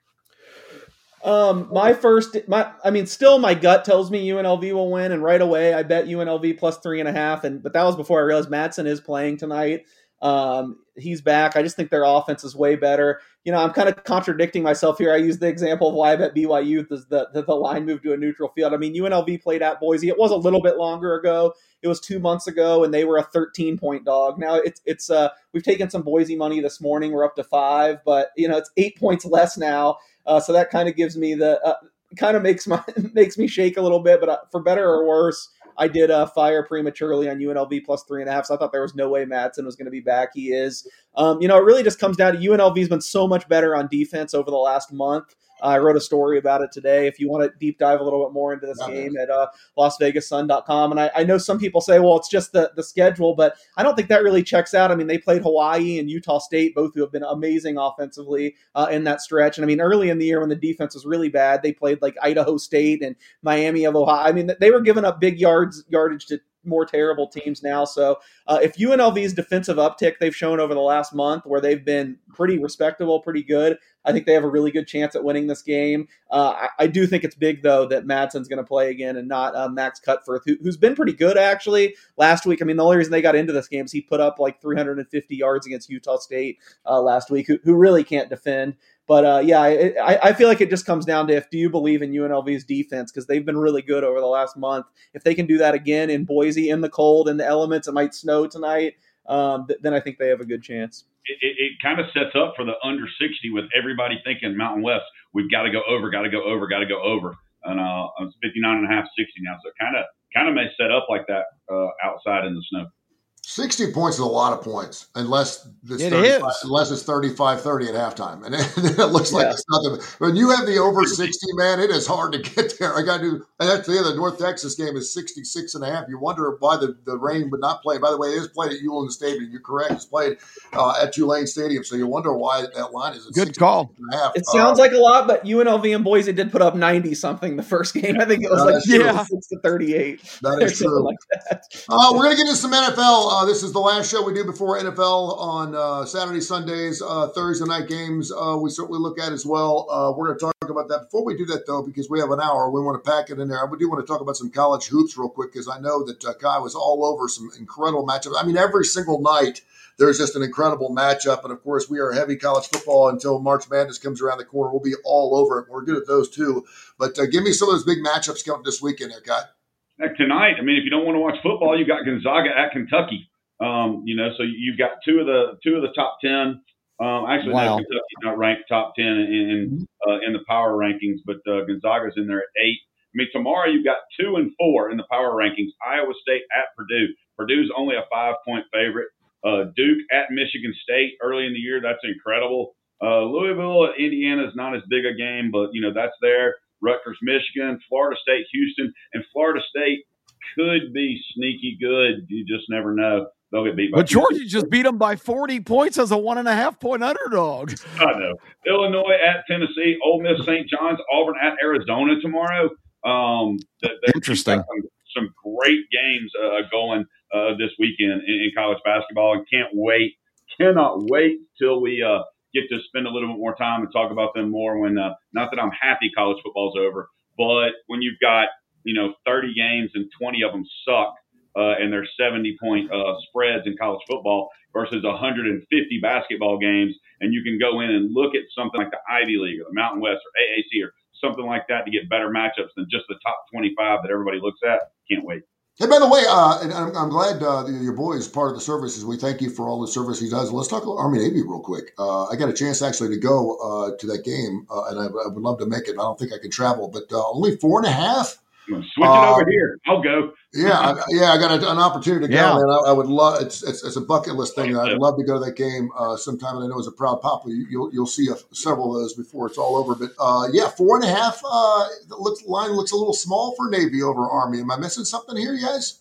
C: Um, my first, my, I mean, still my gut tells me U N L V will win, and right away I bet U N L V plus three and a half. And but that was before I realized Madsen is playing tonight. Um, he's back. I just think their offense is way better. You know, I'm kind of contradicting myself here. I use the example of why I bet B Y U is the, the the line moved to a neutral field. I mean, U N L V played at Boise. It was a little bit longer ago. It was two months ago, and they were a thirteen point dog. Now it's it's uh we've taken some Boise money this morning. We're up to five, but you know it's eight points less now. Uh, so that kind of gives me the uh, kind of makes my makes me shake a little bit. But uh, for better or worse, I did uh, fire prematurely on U N L V plus three and a half. So I thought there was no way Madsen was going to be back. He is. Um, you know, it really just comes down to U N L V's been so much better on defense over the last month. Uh, I wrote a story about it today. If you want to deep dive a little bit more into this
B: Yeah,
C: game at uh, Las Vegas Sun dot com. And I, I know some people say, well, it's just the, the schedule, but I don't think that really checks out. I mean, they played Hawaii and Utah State, both who have been amazing offensively uh, in that stretch. And I mean, early in the year when the defense was really bad, they played like Idaho State and Miami of Ohio. I mean, they were giving up big yards yardage to more terrible teams now. So uh, if U N L V's defensive uptick they've shown over the last month, where they've been pretty respectable, pretty good, I think they have a really good chance at winning this game. Uh, I, I do think it's big, though, that Madsen's going to play again and not uh, Max Cutforth, who, who's been pretty good, actually, last week. I mean, the only reason they got into this game is he put up like three hundred fifty yards against Utah State uh, last week, who, who really can't defend. But, uh, yeah, I, I feel like it just comes down to if do you believe in U N L V's defense, because they've been really good over the last month. If they can do that again in Boise, in the cold, in the elements, it might snow tonight, um, th- then I think they have a good chance.
D: It, it, it kind of sets up for the under sixty with everybody thinking Mountain West, we've got to go over, got to go over, got to go over. And uh, it's fifty-nine and a half, sixty now. So it kind of kind of may set up like that uh, outside in the snow.
B: sixty points is a lot of points, unless it's
E: It
B: thirty-five,
E: is.
B: unless it's thirty-five thirty at halftime, and it, it looks like
C: Yeah.
B: it's nothing. When you have the over sixty, man, it is hard to get there. I got to do. And that's the other North Texas game is sixty-six and a half. You wonder why the, the rain would not play. By the way, it is played at Uline Stadium. You're correct. It's played uh, at Tulane Stadium, so you wonder why that line is at
E: Good call.
B: and a half.
C: It sounds
B: Uh,
C: like a lot, but U N L V and Boise did put up ninety something the first game. I think it was
B: Yeah,
C: like
B: that's true.
C: six to thirty-eight.
B: That
C: or
B: is
C: something
B: true.
C: like that.
B: Uh, we're going to get into some N F L. Uh, this is the last show we do before N F L on uh, Saturday, Sundays, uh, Thursday night games. Uh, we certainly look at as well. Uh, we're going to talk about that. Before we do that, though, because we have an hour, we want to pack it in there. I do want to talk about some college hoops real quick, because I know that uh, Kai was all over some incredible matchups. I mean, every single night there's just an incredible matchup. And, of course, we are heavy college football until March Madness comes around the corner. We'll be all over it. We're good at those, too. But uh, give me some of those big matchups coming this weekend there, Kai.
D: Heck, tonight, I mean, if you don't want to watch football, you got Gonzaga at Kentucky. Um, you know, so you've got two of the two of the top ten. Um, actually,
E: Wow.
D: no, Kentucky's not ranked top ten in in, uh, in the power rankings, but uh, Gonzaga's in there at eight. I mean, tomorrow you've got two and four in the power rankings. Iowa State at Purdue. Purdue's only a five point favorite. Uh, Duke at Michigan State early in the year. That's incredible. Uh, Louisville at Indiana is not as big a game, but you know that's there. Rutgers, Michigan, Florida State, Houston, and Florida State could be sneaky good. You just never know. They'll get beat by
E: But Georgia just beat them by forty points as a one and a half point underdog.
D: I know. Illinois at Tennessee, Ole Miss, Saint John's, Auburn at Arizona tomorrow. Um, th- th-
E: Interesting.
D: Some, some great games uh, going uh, this weekend in, in college basketball, and can't wait, cannot wait till we uh, get to spend a little bit more time and talk about them more. When uh, not that I'm happy college football's over, but when you've got you know thirty games and twenty of them suck. Uh, and there's seventy point uh, spreads in college football versus one hundred fifty basketball games. And you can go in and look at something like the Ivy League or the Mountain West or A A C or something like that to get better matchups than just the top twenty-five that everybody looks at. Can't wait.
B: Hey, by the way, uh, and I'm, I'm glad uh, your boy is part of the services. We thank you for all the service he does. Let's talk Army Navy real quick. Uh, I got a chance actually to go uh, to that game, uh, and I, I would love to make it. I don't think I can travel, but uh, only four and a half.
D: Switch it uh, over here. I'll go.
B: yeah, I, yeah, I got a, an opportunity to go,
E: Yeah.
B: man. I, I would love. It's, it's it's a bucket list thing. I'd love to go to that game uh, sometime. And I know as a proud papa, you, you'll you'll see a, several of those before it's all over. But uh, yeah, four and a half. Uh, the looks, line looks a little small for Navy over Army. Am I missing something here, you guys?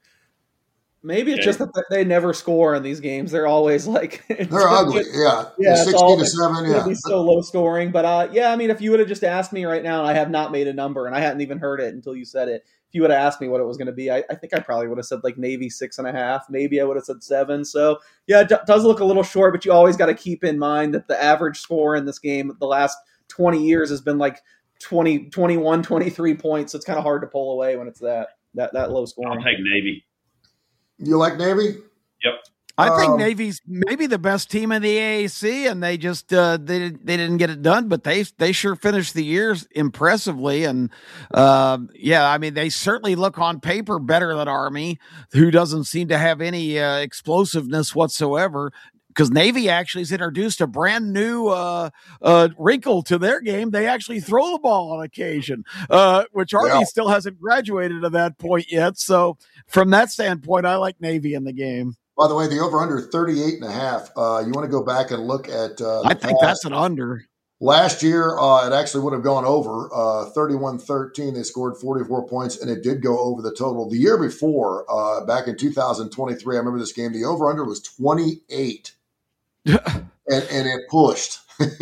C: Maybe it's just that they never score in these games. They're always like
B: they're ugly. Yeah,
C: yeah,
B: sixteen to seven. Yeah,
C: be so low scoring. But uh, yeah, I mean, if you would have just asked me right now, I have not made a number, and I hadn't even heard it until you said it. If you would have asked me what it was going to be, I, I think I probably would have said like Navy six and a half. Maybe I would have said seven. So yeah, it d- does look a little short, but you always got to keep in mind that the average score in this game the last twenty years has been like twenty, twenty-one, twenty-three points. So it's kind of hard to pull away when it's that that that low scoring.
D: I'll take Navy.
B: You like Navy?
D: Yep.
E: I think
B: Um,
E: Navy's maybe the best team in the A A C, and they just uh, they they didn't get it done, but they they sure finished the year impressively, and uh, yeah, I mean they certainly look on paper better than Army, who doesn't seem to have any uh, explosiveness whatsoever. Because Navy actually has introduced a brand new uh, uh, wrinkle to their game. They actually throw the ball on occasion, uh, which Army
B: Yeah.
E: still hasn't graduated to that point yet. So from that standpoint, I like Navy in the game.
B: By the way, the over-under thirty-eight and a half. Uh, you want to go back and look at uh, the
E: I think
B: past.
E: that's an under.
B: Last year, uh, it actually would have gone over uh, thirty-one thirteen. They scored forty-four points, and it did go over the total. The year before, uh, back in two thousand twenty-three, I remember this game, the over-under was twenty-eight, and, and it pushed.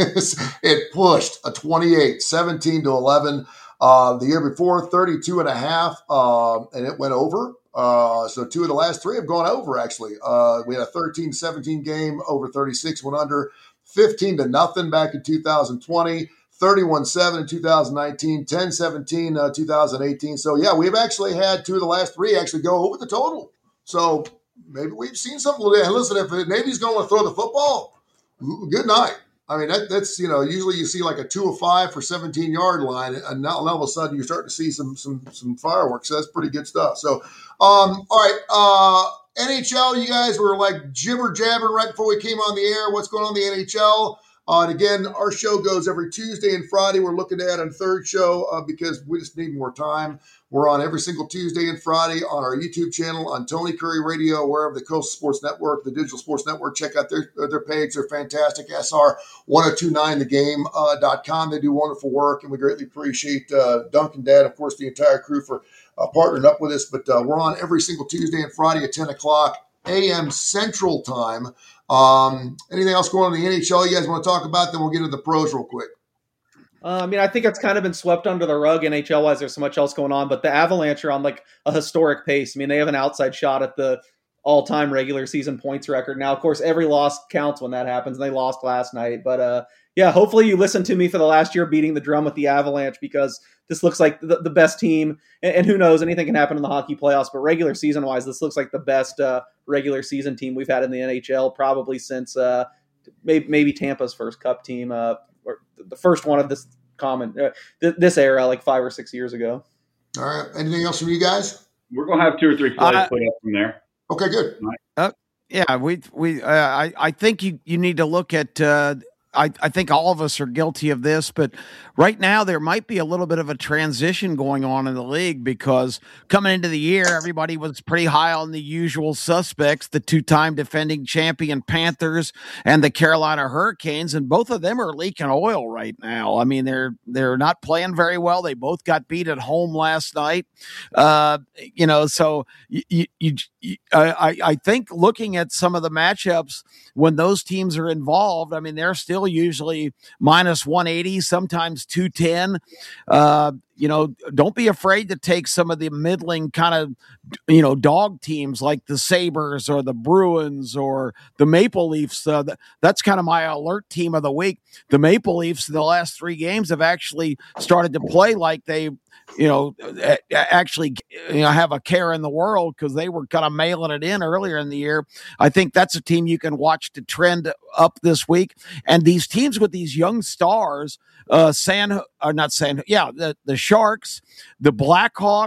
B: It pushed a twenty-eight, seventeen to eleven. Uh, the year before, thirty-two and a half, uh, and it went over. Uh, so two of the last three have gone over, actually. Uh, we had a thirteen seventeen game, over thirty-six, went under. fifteen to nothing back in two thousand twenty, thirty-one seven in two thousand nineteen, ten seventeen uh, two thousand eighteen. So, yeah, we've actually had two of the last three actually go over the total. So maybe we've seen something. Listen, if the Navy's going to throw the football, good night. I mean, that, that's, you know, usually you see like a two of five for seventeen-yard line, and now all of a sudden you're starting to see some some some fireworks. So that's pretty good stuff. So, um, all right, uh, N H L, you guys were like jibber jabbering right before we came on the air. What's going on in the N H L? Uh, and again, our show goes every Tuesday and Friday. We're looking to add a third show uh, because we just need more time. We're on every single Tuesday and Friday on our YouTube channel, on Tony Curry Radio, wherever the Coastal Sports Network, the Digital Sports Network. Check out their their page. They're fantastic. S R ten twenty-nine the game dot com. They do wonderful work, and we greatly appreciate uh, Duncan, Dad, of course, the entire crew for uh, partnering up with us. But uh, we're on every single Tuesday and Friday at ten o'clock a m Central Time. Um, anything else going on in the N H L you guys want to talk about? Then we'll get into the pros real quick.
C: Uh, I mean, I think it's kind of been swept under the rug N H L-wise. There's so much else going on, but the Avalanche are on like a historic pace. I mean, they have an outside shot at the all-time regular season points record. Now, of course, every loss counts when that happens, and they lost last night. But uh, yeah, hopefully you listened to me for the last year beating the drum with the Avalanche, because this looks like the, the best team. And, and who knows, anything can happen in the hockey playoffs. But regular season-wise, this looks like the best uh, regular season team we've had in the N H L probably since uh, maybe, maybe Tampa's first Cup team, uh, or the first one of this common uh, th- this era, like five or six years ago.
B: All right. Anything else from you guys?
D: We're going to have two or three plays
E: Uh,
D: put up from there.
B: Okay, good.
E: Uh, yeah, we we uh, I I think you you need to look at. Uh, I, I think all of us are guilty of this, but right now there might be a little bit of a transition going on in the league, because coming into the year, everybody was pretty high on the usual suspects, the two-time defending champion Panthers and the Carolina Hurricanes, and both of them are leaking oil right now. I mean, they're they're not playing very well. They both got beat at home last night. Uh, you know, so you, you, you, I, I think looking at some of the matchups when those teams are involved, I mean, they're still usually minus one eighty, sometimes two ten. Uh, you know, don't be afraid to take some of the middling kind of, you know, dog teams like the Sabres or the Bruins or the Maple Leafs. Uh, th- that's kind of my alert team of the week. The Maple Leafs in the last three games have actually started to play like they, you know, actually, you know, have a care in the world, because they were kind of mailing it in earlier in the year. I think that's a team you can watch to trend up this week. And these teams with these young stars, uh, San, or not San, yeah, the, the Sharks, the Blackhawks,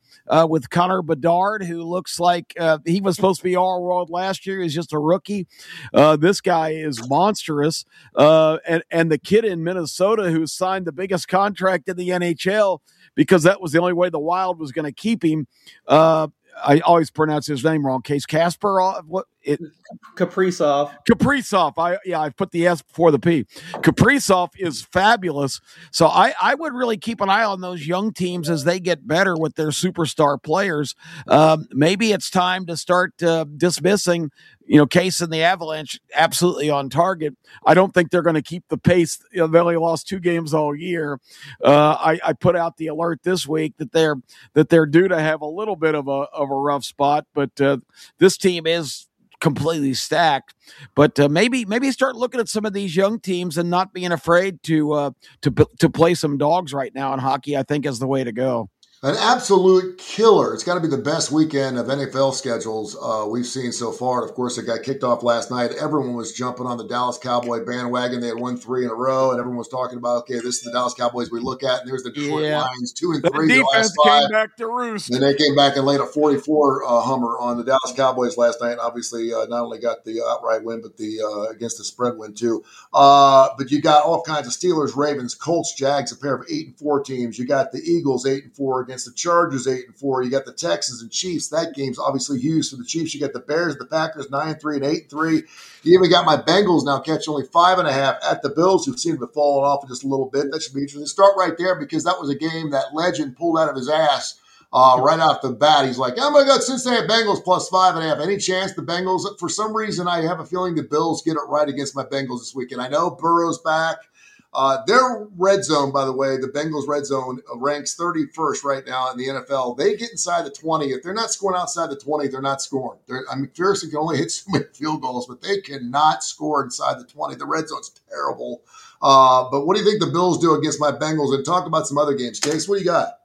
E: uh, with Connor Bedard, who looks like uh, he was supposed to be all world last year. He's just a rookie. Uh, this guy is monstrous. Uh, and, and the kid in Minnesota who signed the biggest contract in the N H L because that was the only way the Wild was going to keep him. Uh, I always pronounce his name wrong. Case Casper, what it
C: Kaprizov.
E: Kaprizov. I yeah, I put the S before the P. Kaprizov is fabulous. So I, I would really keep an eye on those young teams as they get better with their superstar players. Um, maybe it's time to start uh, dismissing, you know, Case and the Avalanche absolutely on target. I don't think they're going to keep the pace. You know, they only lost two games all year. Uh, I, I put out the alert this week that they're that they're due to have a little bit of a of a rough spot, but uh, this team is completely stacked. But uh, maybe maybe start looking at some of these young teams and not being afraid to uh, to to play some dogs right now in hockey. I think is the way to go.
B: An absolute killer. It's got to be the best weekend of N F L schedules uh, we've seen so far. And of course, it got kicked off last night. Everyone was jumping on the Dallas Cowboy bandwagon. They had won three in a row, and everyone was talking about, okay, this is the Dallas Cowboys we look at, and there's the Detroit
E: yeah.
B: Lions, two and
E: the
B: three.
E: Defense
B: the last five.
E: came back to roost.
B: Then they came back and laid a forty-four uh, Hummer on the Dallas Cowboys last night. And obviously, uh, not only got the outright win, but the uh, against the spread win too. Uh, but you got all kinds of Steelers, Ravens, Colts, Jags, a pair of eight and four teams. You got the Eagles eight and four against the Chargers eight and four. You got the Texans and Chiefs. That game's obviously huge for the Chiefs. You got the Bears, the Packers nine and three and eight and three. You even got my Bengals now catching only five and a half at the Bills, who seem to have fallen off just a little bit. That should be interesting. Start right there because that was a game that legend pulled out of his ass. Uh, right off the bat, he's like, I'm going to go Cincinnati Bengals plus five and a half. Any chance the Bengals? For some reason, I have a feeling the Bills get it right against my Bengals this weekend. I know Burrow's back. Uh, their red zone, by the way, the Bengals red zone ranks thirty-first right now in the N F L. They get inside the twenty. If they're not scoring outside the twenty, they're not scoring. They're, I mean, McPherson can only hit so many field goals, but they cannot score inside the twenty. The red zone's terrible. Uh, but what do you think the Bills do against my Bengals? And talk about some other games. Case, what do you got?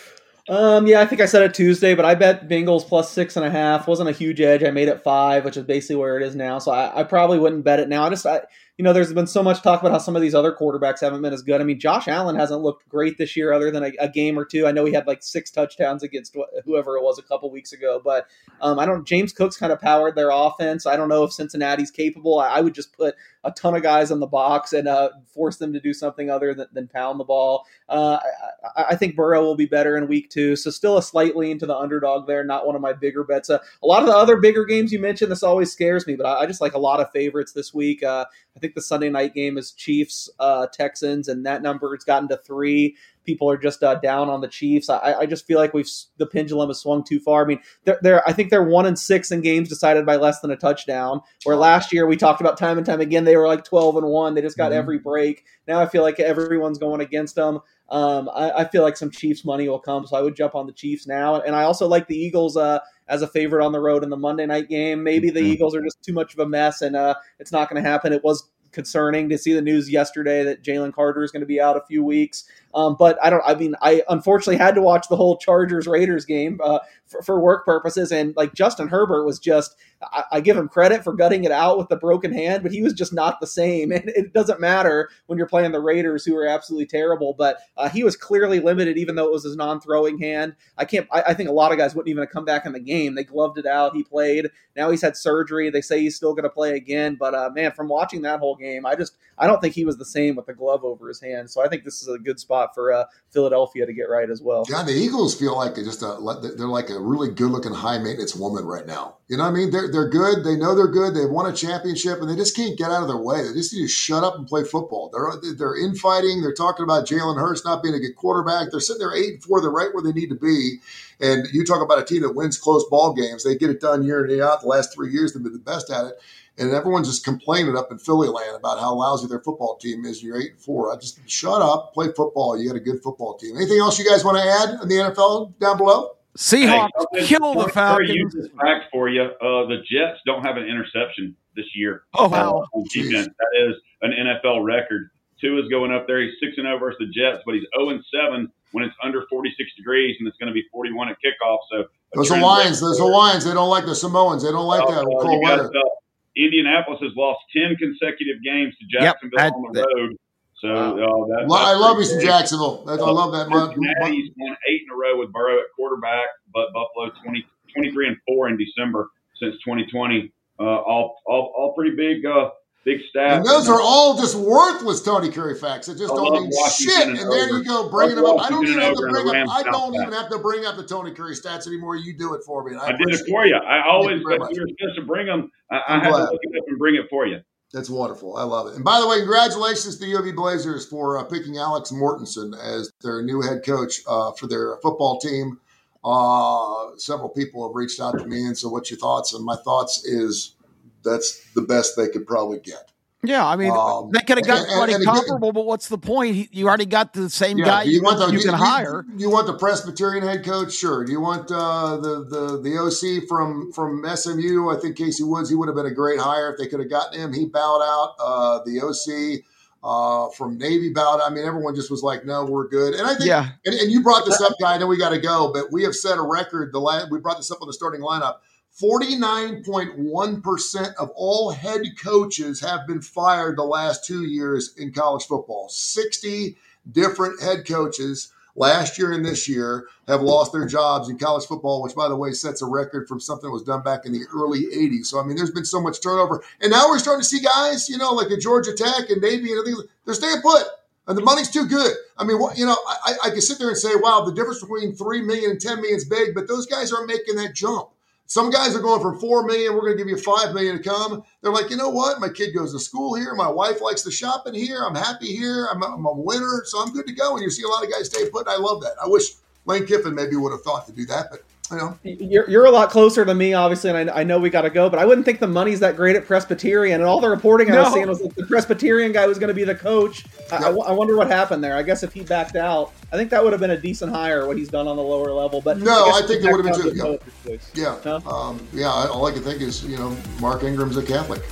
C: Um, yeah, I think I said it Tuesday, but I bet Bengals plus six and a half. Wasn't a huge edge. I made it five, which is basically where it is now. So I, I probably wouldn't bet it now. I just, I, you know, there's been so much talk about how some of these other quarterbacks haven't been as good. I mean, Josh Allen hasn't looked great this year other than a, a game or two. I know he had like six touchdowns against whoever it was a couple weeks ago, but um, I don't, James Cook's kind of powered their offense. I don't know if Cincinnati's capable. I, I would just put a ton of guys in the box and uh, force them to do something other than, than pound the ball. Uh, I, I think Burrow will be better in week two. So still a slight lean to the underdog there. Not one of my bigger bets. Uh, a lot of the other bigger games you mentioned, this always scares me, but I, I just like a lot of favorites this week. Uh, I think the Sunday night game is Chiefs, uh, Texans, and that number has gotten to three. People are just uh, down on the Chiefs. I, I just feel like we've the pendulum has swung too far. I mean, they're, they're I think they're one and six in games decided by less than a touchdown. Where last year we talked about time and time again they were like twelve and one. They just got mm-hmm. every break. Now I feel like everyone's going against them. Um, I, I feel like some Chiefs money will come, so I would jump on the Chiefs now. And I also like the Eagles uh, as a favorite on the road in the Monday night game. Maybe the mm-hmm. Eagles are just too much of a mess, and uh, it's not going to happen. It was concerning to see the news yesterday that Jalen Carter is going to be out a few weeks. Um, but I don't, I mean, I unfortunately had to watch the whole Chargers Raiders game uh, for, for work purposes. And like Justin Herbert was just, I, I give him credit for gutting it out with the broken hand, but he was just not the same. And it doesn't matter when you're playing the Raiders, who are absolutely terrible, but uh, he was clearly limited, even though it was his non-throwing hand. I can't, I, I think a lot of guys wouldn't even have come back in the game. They gloved it out. He played. Now he's had surgery. They say he's still going to play again. But uh, man, from watching that whole game, I just, I don't think he was the same with the glove over his hand. So I think this is a good spot for uh, Philadelphia to get right as well.
B: Yeah, the Eagles feel like they're just a, they're like a really good-looking, high-maintenance woman right now. You know what I mean? They're they're good. They know they're good. They've won a championship, and they just can't get out of their way. They just need to shut up and play football. They're they're infighting. They're talking about Jalen Hurts not being a good quarterback. They're sitting there eight and four. They're right where they need to be. And you talk about a team that wins close ball games. They get it done year in and year out. The last three years, they've been the best at it. And everyone's just complaining up in Philly land about how lousy their football team is. You're eight and four. I just shut up, play football. You got a good football team. Anything else you guys want to add in the N F L down below?
E: Seahawks
D: hey,
E: kill the Falcons.
D: Fact for you: uh, the Jets don't have an interception this year.
E: Oh wow!
D: On defense, that is an N F L record. Two is going up there. He's six and zero versus the Jets, but he's zero and seven when it's under forty-six degrees, and it's going to be forty-one at kickoff. So
B: those Hawaiians, those Hawaiians, they don't like the Samoans. They don't like uh, that uh, cold weather.
D: Got, uh, Indianapolis has lost ten consecutive games to Jacksonville
E: yep,
D: on the road. So uh, that,
B: well, I love me some Jacksonville. That's, I love that.
D: Cincinnati's won eight in a row with Burrow at quarterback, but Buffalo twenty, twenty-three and four in December since twenty twenty. Uh, all, all, all pretty big, uh, big stats.
B: And those are all just worthless Tony Curry facts. It just I don't mean shit. And, and there you go, bringing them up. I don't even have to bring up. I don't even have to bring up the Tony Curry stats anymore. You do it for me.
D: I, I did it for you. I always, if we were supposed to bring them, I, I had to look it up and bring it for you.
B: That's wonderful. I love it. And by the way, congratulations to the U of V Blazers for uh, picking Alex Mortensen as their new head coach uh, for their football team. Uh, several people have reached out to me and said, what's your thoughts? And my thoughts is that's the best they could probably get.
E: Yeah, I mean, um, they could have got somebody and, and comparable, again, but what's the point? He, you already got the same yeah, guy you, you, want the, you can you, hire.
B: You want the Presbyterian head coach? Sure. Do you want uh, the, the the O C from, from S M U? I think Casey Woods, he would have been a great hire if they could have gotten him. He bowed out. Uh, the O C uh, from Navy bowed out. I mean, everyone just was like, no, we're good. And I think, yeah. and, and you brought this up, Guy, I know we got to go, but we have set a record. The last, we brought this up on the starting lineup. forty-nine point one percent of all head coaches have been fired the last two years in college football. sixty different head coaches last year and this year have lost their jobs in college football, which, by the way, sets a record from something that was done back in the early eighties. So, I mean, there's been so much turnover. And now we're starting to see guys, you know, like at Georgia Tech and Navy and things, they're staying put. And the money's too good. I mean, you know, I, I can sit there and say, wow, the difference between three million dollars and ten million dollars is big, but those guys aren't making that jump. Some guys are going from four million dollars, we're going to give you five million dollars to come. They're like, you know what? My kid goes to school here. My wife likes to shop in here. I'm happy here. I'm a, I'm a winner, so I'm good to go. And you see a lot of guys stay put. I love that. I wish Lane Kiffin maybe would have thought to do that, but you know.
C: You're, you're a lot closer to me, obviously, and I, I know we got to go, but I wouldn't think the money's that great at Presbyterian. And all the reporting I no. was seeing was that the Presbyterian guy was going to be the coach. I, yep. I, I wonder what happened there. I guess if he backed out, I think that would have been a decent hire, what he's done on the lower level. But
B: no,
C: I,
B: I think it would have been too. Yeah, yeah. Huh? Um, yeah. All I can think is, you know, Mark Ingram's a Catholic.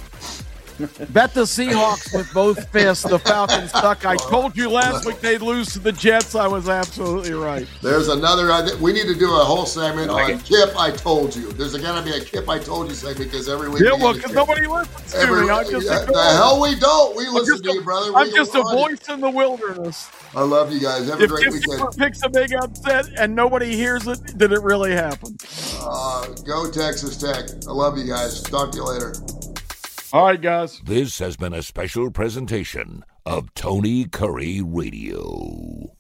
E: Bet the Seahawks with both fists. The Falcons suck. I told you last week they'd lose to the Jets. I was absolutely right.
B: There's another. We need to do a whole segment like on it. Kip. I told you. There's going to be a Kip. I told you segment because every week.
E: Yeah, well, because nobody listens to every, me. I'm just
B: yeah, the hell we don't. We listen to
E: a,
B: you, brother.
E: I'm
B: we
E: just a voice you. in the wilderness.
B: I love you guys. Have a
E: if
B: great
E: Kip
B: weekend.
E: If picks a big upset and nobody hears it, did it really happen?
B: Uh, go Texas Tech. I love you guys. Talk to you later.
E: All right, guys.
A: This has been a special presentation of Tony Curry Radio.